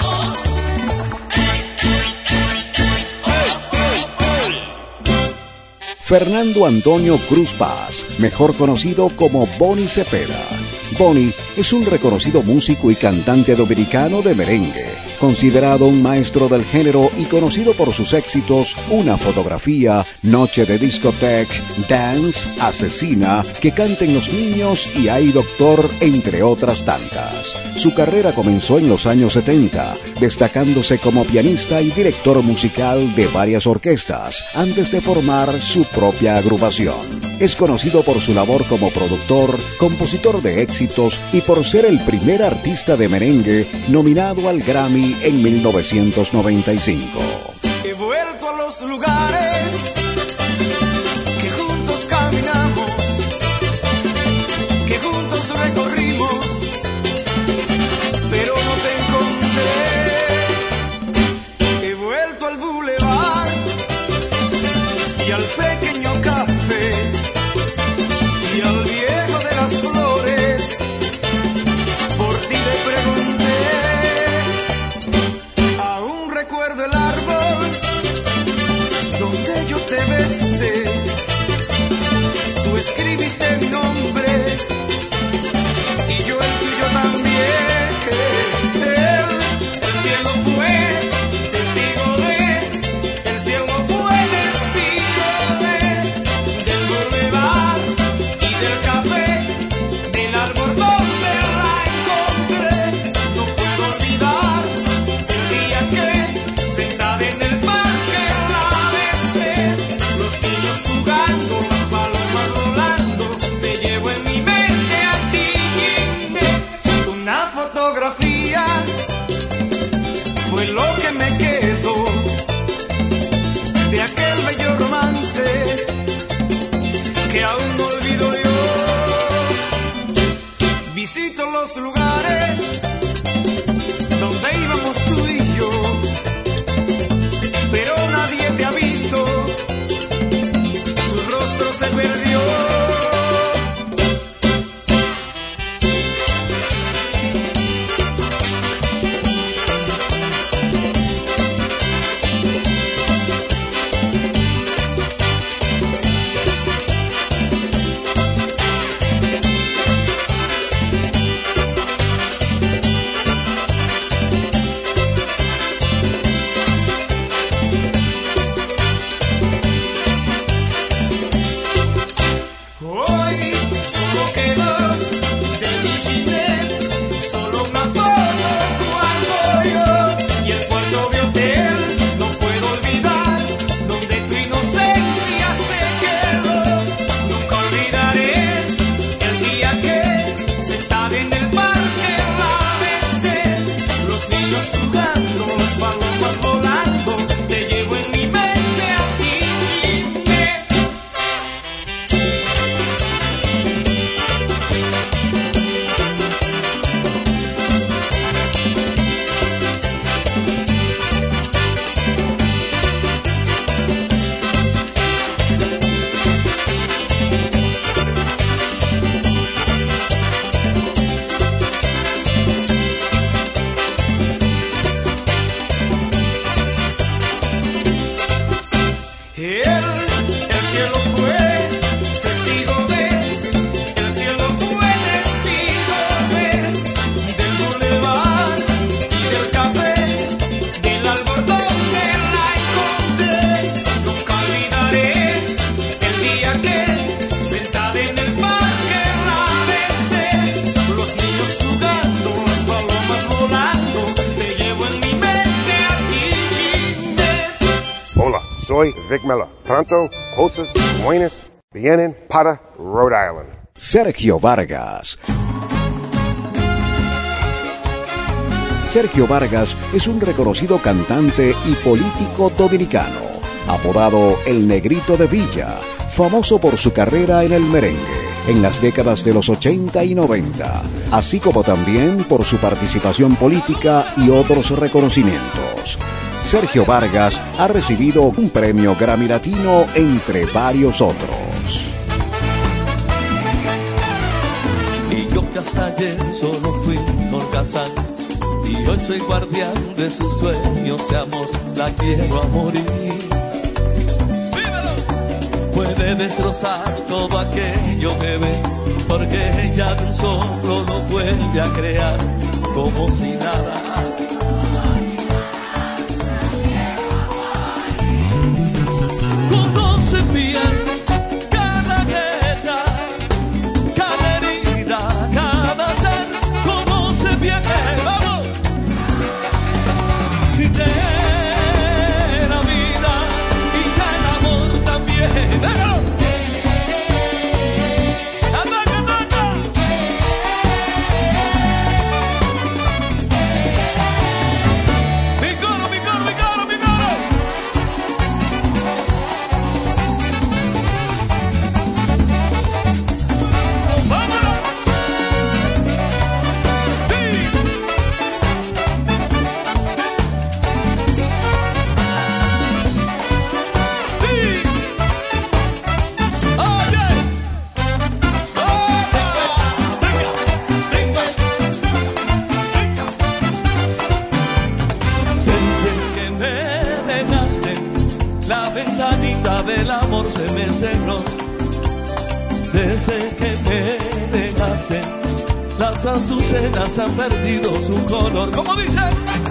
Fernando Antonio Cruz Paz, mejor conocido como Boni Cepeda. Boni es un reconocido músico y cantante dominicano de merengue, considerado un maestro del género y conocido por sus éxitos Una fotografía, Noche de discoteca, Dance, Asesina, Que canten los niños y Ay Doctor, entre otras tantas. Su carrera comenzó en los años 70, destacándose como pianista y director musical de varias orquestas, antes de formar su propia agrupación. Es conocido por su labor como productor, compositor de éxitos y por ser el primer artista de merengue nominado al Grammy en 1995. He vuelto a los lugares que juntos caminamos, que juntos recorrimos, pero no te encontré. He vuelto al bulevar y al pequeño café y al viejo de las flores. Por ti te pregunté, aún recuerdo el árbol donde Visito los lugares donde íbamos tú y yo, pero nadie te ha visto, tu rostro se perdió. Soy Vic Miller. Pronto, cosas buenas vienen para Rhode Island. Sergio Vargas. Sergio Vargas es un reconocido cantante y político dominicano, apodado El Negrito de Villa, famoso por su carrera en el merengue en las décadas de los 80 y 90, así como también por su participación política y otros reconocimientos. Sergio Vargas ha recibido un premio Grammy Latino entre varios otros. Y yo que hasta ayer solo fui holgazán, y hoy soy guardián de sus sueños de amor, la quiero a morir. ¡Vívelo! Puede destrozar todo aquello que ve, porque ella de un solo lo vuelve a crear como si nada. Del amor se me cerró. Desde que me dejaste, las azucenas han perdido su color. ¿Cómo dice?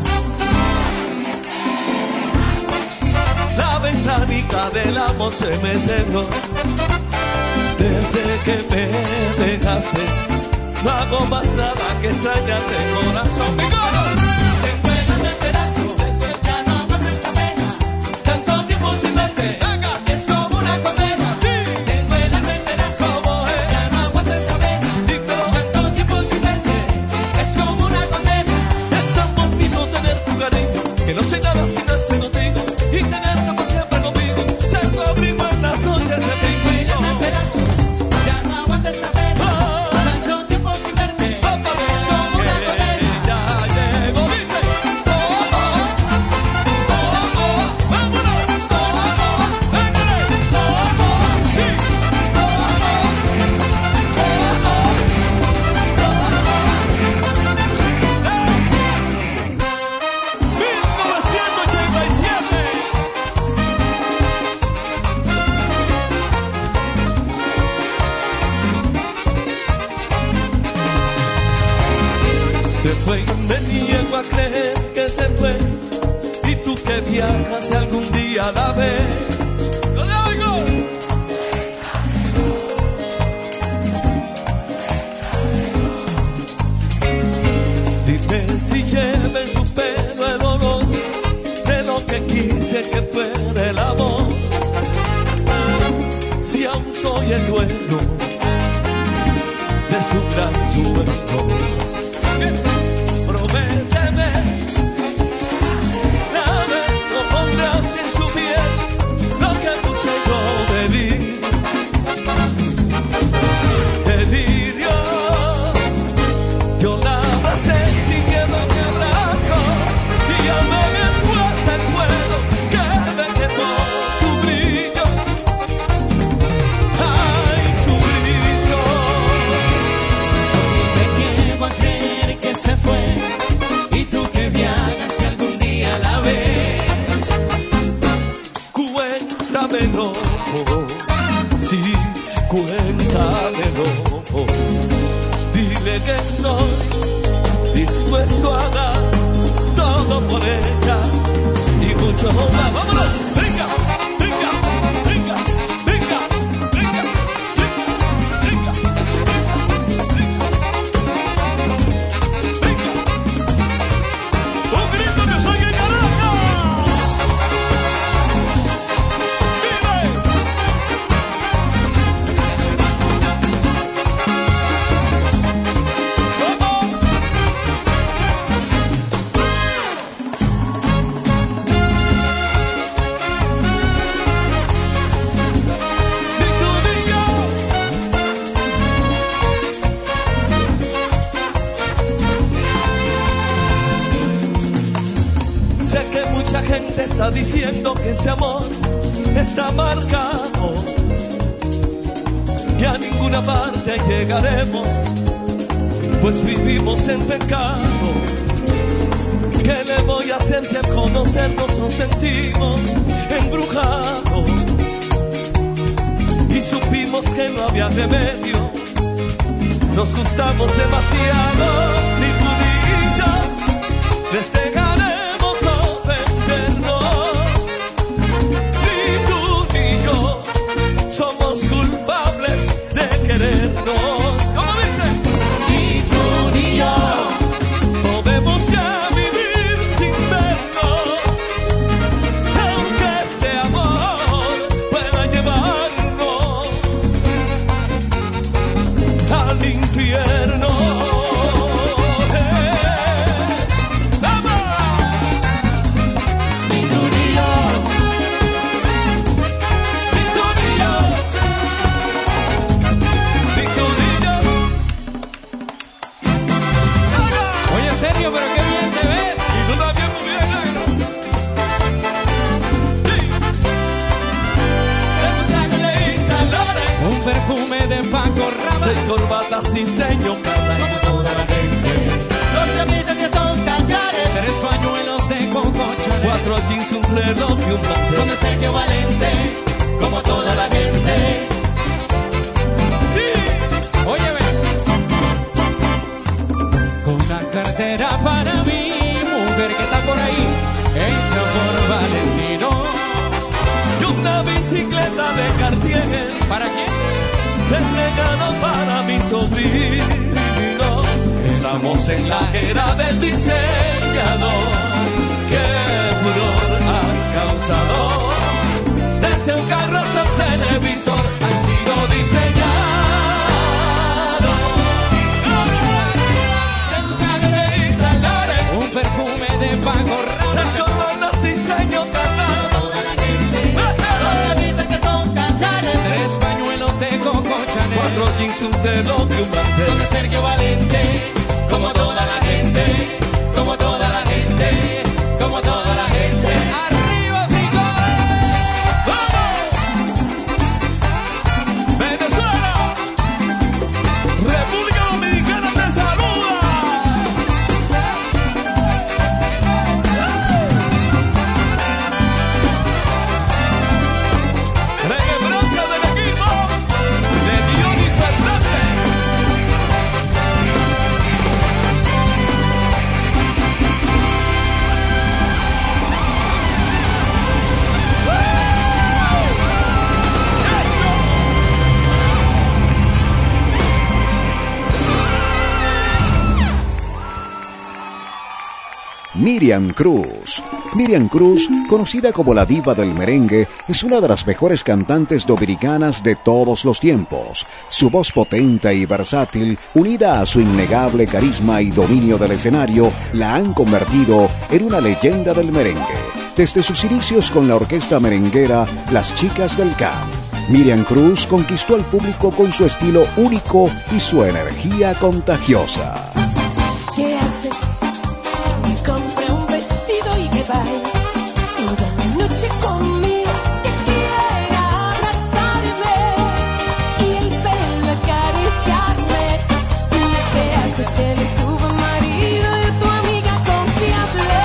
La ventanita del amor se me cerró. Desde que me dejaste, no hago más nada que extrañarte, corazón. ¡Mi color! Te cuelgan el pedazo, después ya no aguanto esa pena. Tanto tiempo sin verte. Que no sé nada sin eso contigo y tenerte por siempre conmigo. Se abrigo en las noches de pingüino. Ya no aguanto esta pena. Tanto tiempo sin verte. fue, me niego a creer que se fue. Y tú que viajas si algún día la ves. ¡Lo de oigo! Dime si lleva en su pelo el olor de lo que quise que fuera el amor. Si aún soy el dueño de su gran sueño. Prométeme, la vez no pondrás en su piel lo que puse yo delirio. Delirio, yo la abracé sintiendo mi abrazo y llamé después del fuego que me quemó su brillo. Ay, su brillo. Me niego a creer que se fue. Y tú que viajas si algún día la ves. Cuéntamelo, sí, cuéntamelo. Dile que estoy dispuesto a dar todo por ella y mucho más. ¡Vámonos! ¡Brinca! ¡Brinca! ¡Brinca! ¡Brinca! ¡Brinca! ¡Brinca! ¡Un grito que soy el Caracas! Sé que mucha gente está diciendo que este amor está marcado, que a ninguna parte llegaremos, pues vivimos en pecado. ¿Qué le voy a hacer si al conocernos nos sentimos embrujados? Y supimos que no había remedio, nos gustamos demasiado, ni tú ni yo les dejaremos ofendernos, ni tú ni yo somos culpables de querernos. ¿Cómo dice? Ni tú ni yo podemos ya vivir sin vernos, aunque este amor pueda llevarnos al infierno. Ni tú ni yo. Ni tú ni yo. Ni tú ni yo. Oye, serio, pero qué bien te ves. Y tú también muy bien, negro. Un perfume de Paco Rabanne, 6 corbatas y seño cada Como toda la gente. Los camisas que son cachares. 3 pañuelos de Coco Chanel, 4 jeans, un reloj y un Son mantel. de Sergio Valente. Como toda la gente. oye, ven. Con una cartera para mí, mujer que está por ahí, hecha por Valentino. Y una bicicleta de Cartier, ¿Para quién? el regalo para mi sobrino. Estamos en la era del diseñador. ¡Qué furor ha causado! Desde un carro hasta un televisor han sido diseñados. Un perfume de Paco Rabanne, 6 corbatas y seño cada. Toda la gente. Los camisas que son cachares. 3 pañuelos de Coco Chanel, 4 jeans, un reloj y un Son de mantel. Sergio Valente. Como toda la gente. Como toda la gente. Como toda la gente. ¡arriba, Pico! Venezuela, República Dominicana te saluda. Remembranza del equipo de Diony Fernández. Miriam Cruz. Miriam Cruz, conocida como la diva del merengue, es una de las mejores cantantes dominicanas de todos los tiempos. Su voz potente y versátil, unida a su innegable carisma y dominio del escenario, la han convertido en una leyenda del merengue. Desde sus inicios con la orquesta merenguera Las Chicas del Camp, Miriam Cruz conquistó al público con su estilo único y su energía contagiosa. ¿Qué hace? Me compra un vestido y que baile toda la noche conmigo, que quiera abrazarme y el pelo acariciarme. ¿Qué hace? Se le estuvo marido de tu amiga confiable.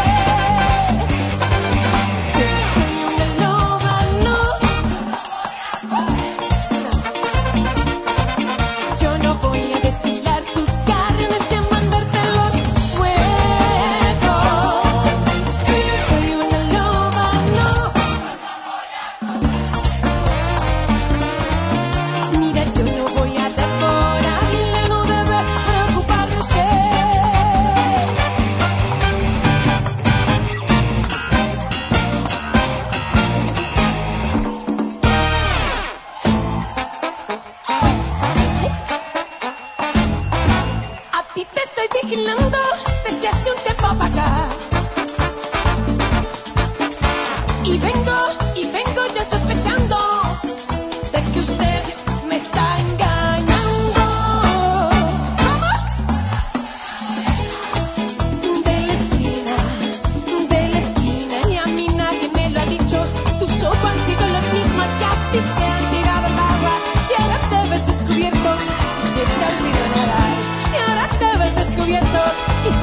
Yo soy una loba, no. Yo no voy a deshilar sus carnes y a mandarte los huesos. Yo soy una loba, no. Mira, yo no voy a devorarle, no debes preocuparte. A ti te estoy vigilando desde hace un tiempo para acá. Y vengo yo sospechando de que usted me está engañando. ¿Cómo? De la esquina, ni a mí nadie me lo ha dicho. Tus ojos han sido los mismos que a ti te han tirado al agua. Y ahora te ves descubierto y se te olvidó nadar. Y ahora te ves descubierto y se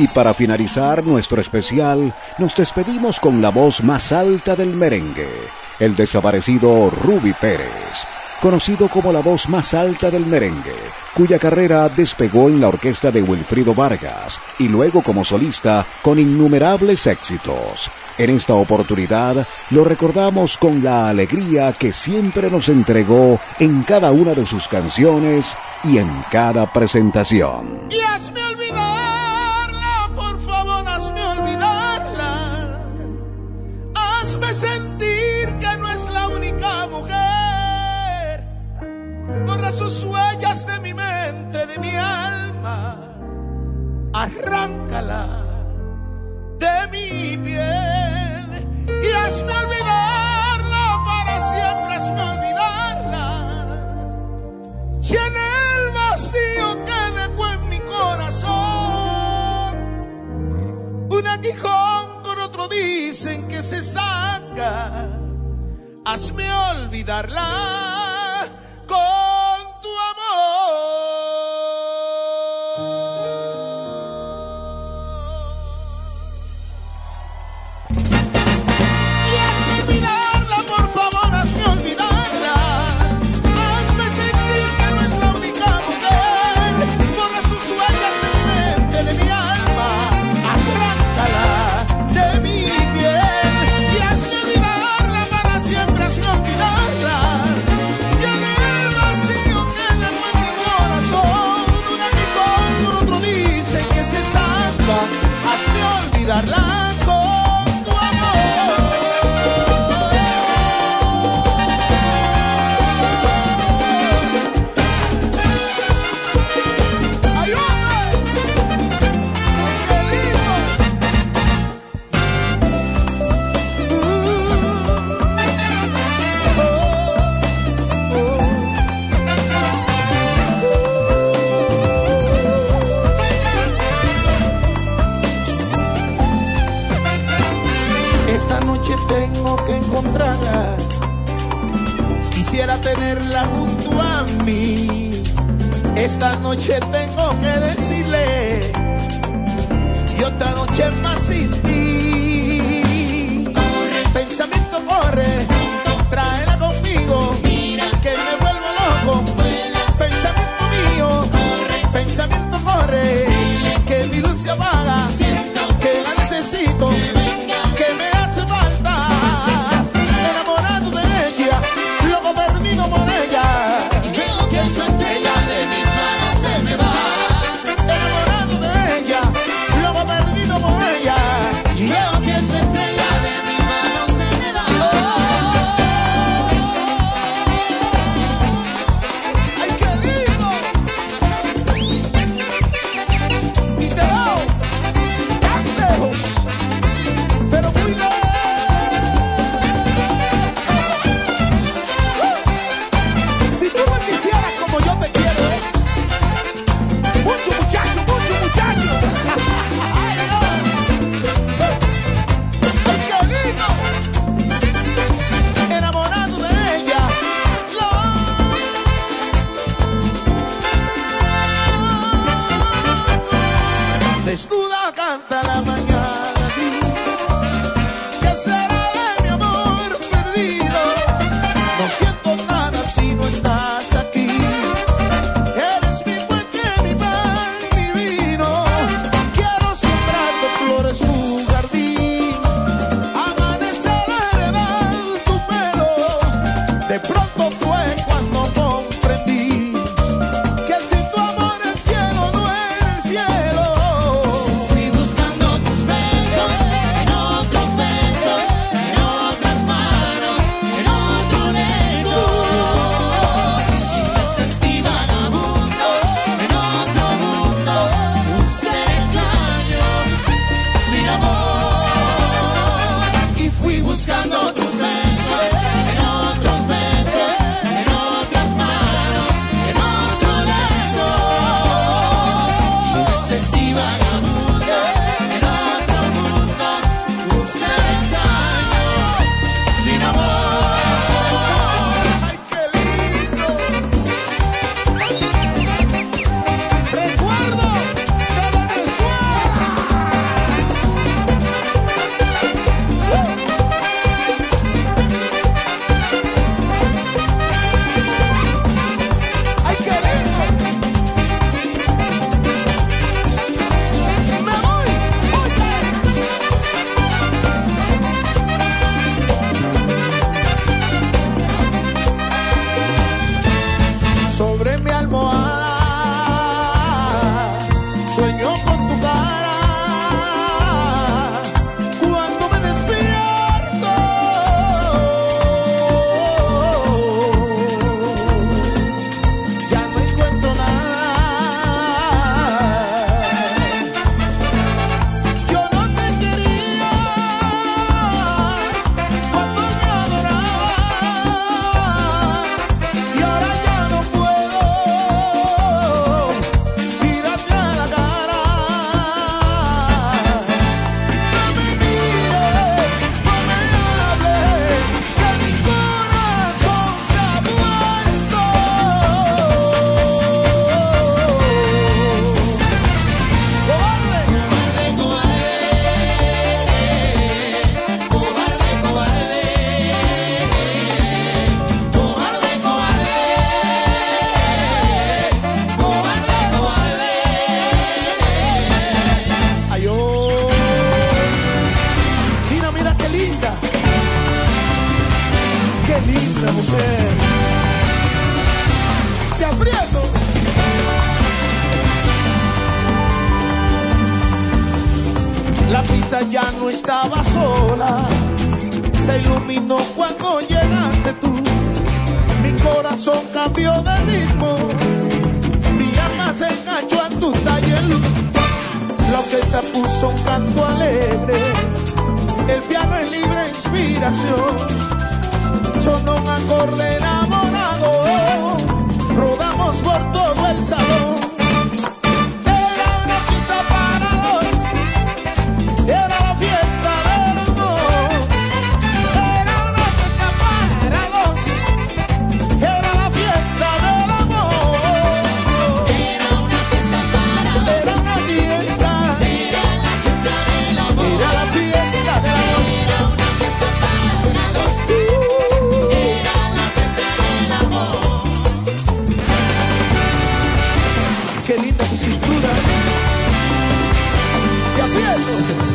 Y para finalizar nuestro especial, nos despedimos con la voz más alta del merengue, el desaparecido Ruby Pérez, conocido como la voz más alta del merengue, cuya carrera despegó en la orquesta de Wilfrido Vargas y luego como solista con innumerables éxitos. En esta oportunidad lo recordamos con la alegría que siempre nos entregó en cada una de sus canciones y en cada presentación. Y hazme olvidarla, por favor, hazme olvidarla. Hazme sentir que no es la única mujer. Borra sus huellas de mi mente, de mi alma. Arráncala de mi piel y hazme olvidarla para siempre, hazme olvidarla. Llena el vacío que dejó en mi corazón. Un aguijón con otro dicen que se saca. Hazme olvidarla con tu amor. Y hazme olvidarla, por favor, hazme olvidarla. Hazme sentir que no es la única mujer. Borra sus huellas de mi mente, de mi alma. Arráncala de mi piel y hazme olvidarla para siempre, hazme olvidarla. Llena el vacío que dejó en mi corazón. Un aguijón por otro dice que se saca. Hazme olvidarla con tu amor. ¡Ay, hombre! ¡Qué lindo! Esta noche tengo que encontrarla. Quisiera tenerla junto a mí. Esta noche tengo que decirle y otra noche más sin ti. Corre, pensamiento corre, tráela conmigo. Mira que me vuelvo loco. Pensamiento mío, pensamiento corre, que mi luz se apaga. Que la necesito, que me hace falta. Enamorado de ella, loco perdido por ella. Y veo que su estrella de mis manos se me va. Enamorado de ella, loco perdido por ella. Y veo que su estrella de mis manos se me va. estaba sola, se iluminó cuando llegaste tú. Mi corazón cambió de ritmo, mi alma se enganchó a tu taller. La orquesta puso un canto alegre, el piano es libre inspiración. Sonó un acorde enamorado, rodamos por todo el salón. Era una fiesta para dos, era la fiesta del amor. Era una fiesta para dos, era la fiesta del amor. Era una fiesta para dos, era una fiesta, era la fiesta del amor. Era la fiesta del amor, era una fiesta para dos, era la fiesta del amor. Qué linda tu cintura, te aprieto.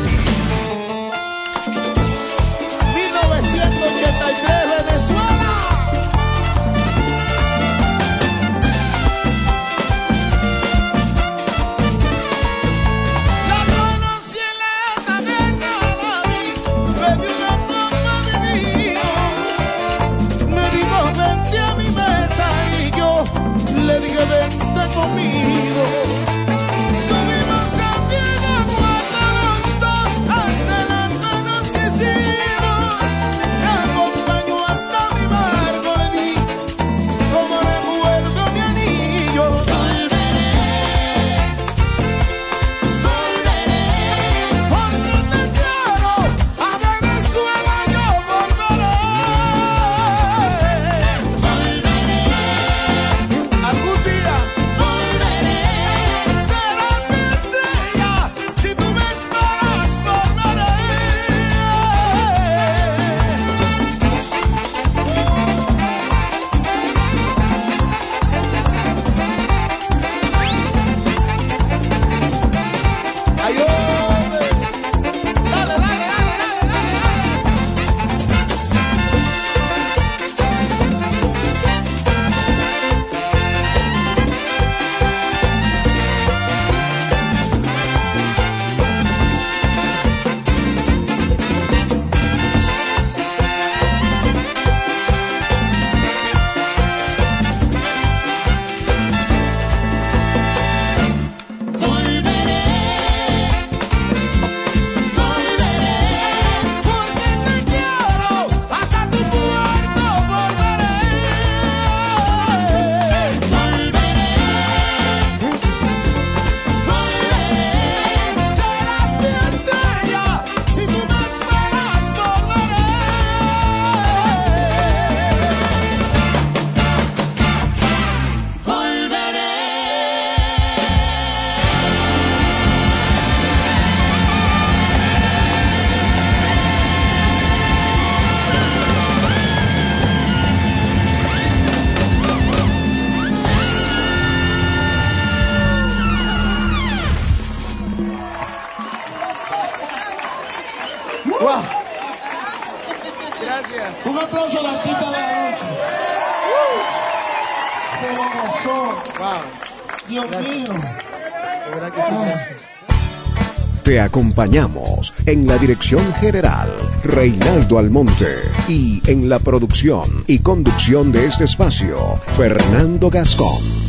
1983, Venezuela. La conocí en la taberna, la vi, me dio una copa de vino, me dijo vente a mi mesa y yo le dije vente conmigo. Subimos a pie de guarda los dos hasta las manos que hicimos. Me acompañó hasta mi barco, le di como recuerdo mi anillo. Volveré, porque te quiero, a Venezuela yo volveré. Algún día volveré, serás mi estrella, si tú me esperas volveré. Ay, hombre, dale, dale, dale, dale, volveré, porque te quiero, hasta tu puerto volveré. Volveré, serás mi estrella, si tú me esperas volveré. Volveré. ¡Wow! Gracias. Un aplauso a la artista de la noche. Se lo gozó. Wow. Dios mío. De verdad que sí, gracias. Te acompañamos en la dirección general, Reinaldo Almonte, y en la producción y conducción de este espacio, Fernando Gascón.